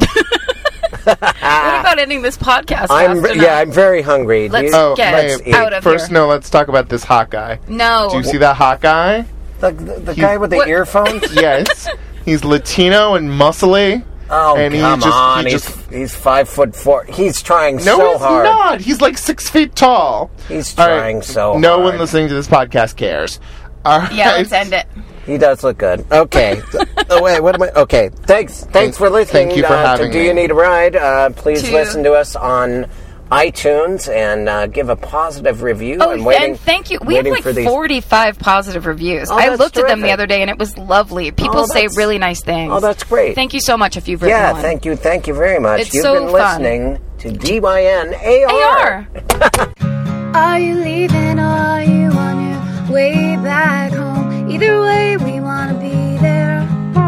what about ending this podcast? I'm, fast yeah, enough? I'm very hungry. Do Let's you- oh, get let's eat. out of First, here. no, let's talk about this hot guy. No. Do you see that hot guy? the the, the guy with the What- earphones? Yes. He's Latino and muscly. Oh, And he come just- he on. he's, just- he's five foot four. He's trying No, so he's hard. not. He's like six feet tall. He's All right, trying so No hard. one listening to this podcast cares. All right. Yeah, let's end it. He does look good. Okay. oh, wait, what am I? Okay. Thanks Thanks for listening. thank you for uh, having to Do me. You Need a Ride? Uh, please To- listen to us on iTunes and uh, give a positive review. Oh, I'm waiting, and thank you. We have waiting like for these. forty-five positive reviews. Oh, I that's looked at them the terrific. other day, and it was lovely. People Oh, say that's- really nice things. Oh, that's great. Thank you so much if you've written Yeah, one. thank you. Thank you very much. It's You've so been fun. listening to D Y N A R. A R. Are you leaving or are you on your way back home? Either way, we want to be there.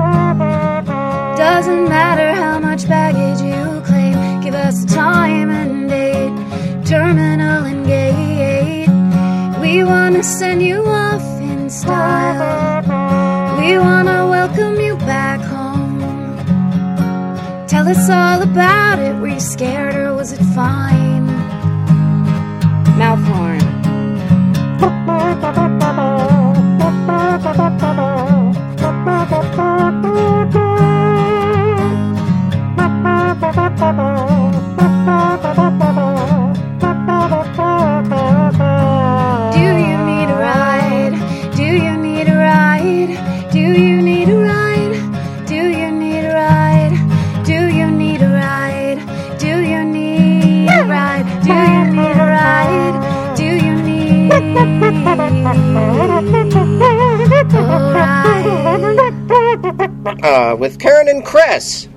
Doesn't matter how much baggage you claim. Give us a time and date, terminal and gate. We want to send you off in style. We want to welcome you back home. Tell us all about it. Were you scared or was it fine? Mouth horn. Do you need a ride? Do you need a ride? Do you need a ride? Do you need a ride? Do you need a ride? Do you need a ride? Do you need a ride? Do you need uh, with Karen and Chris.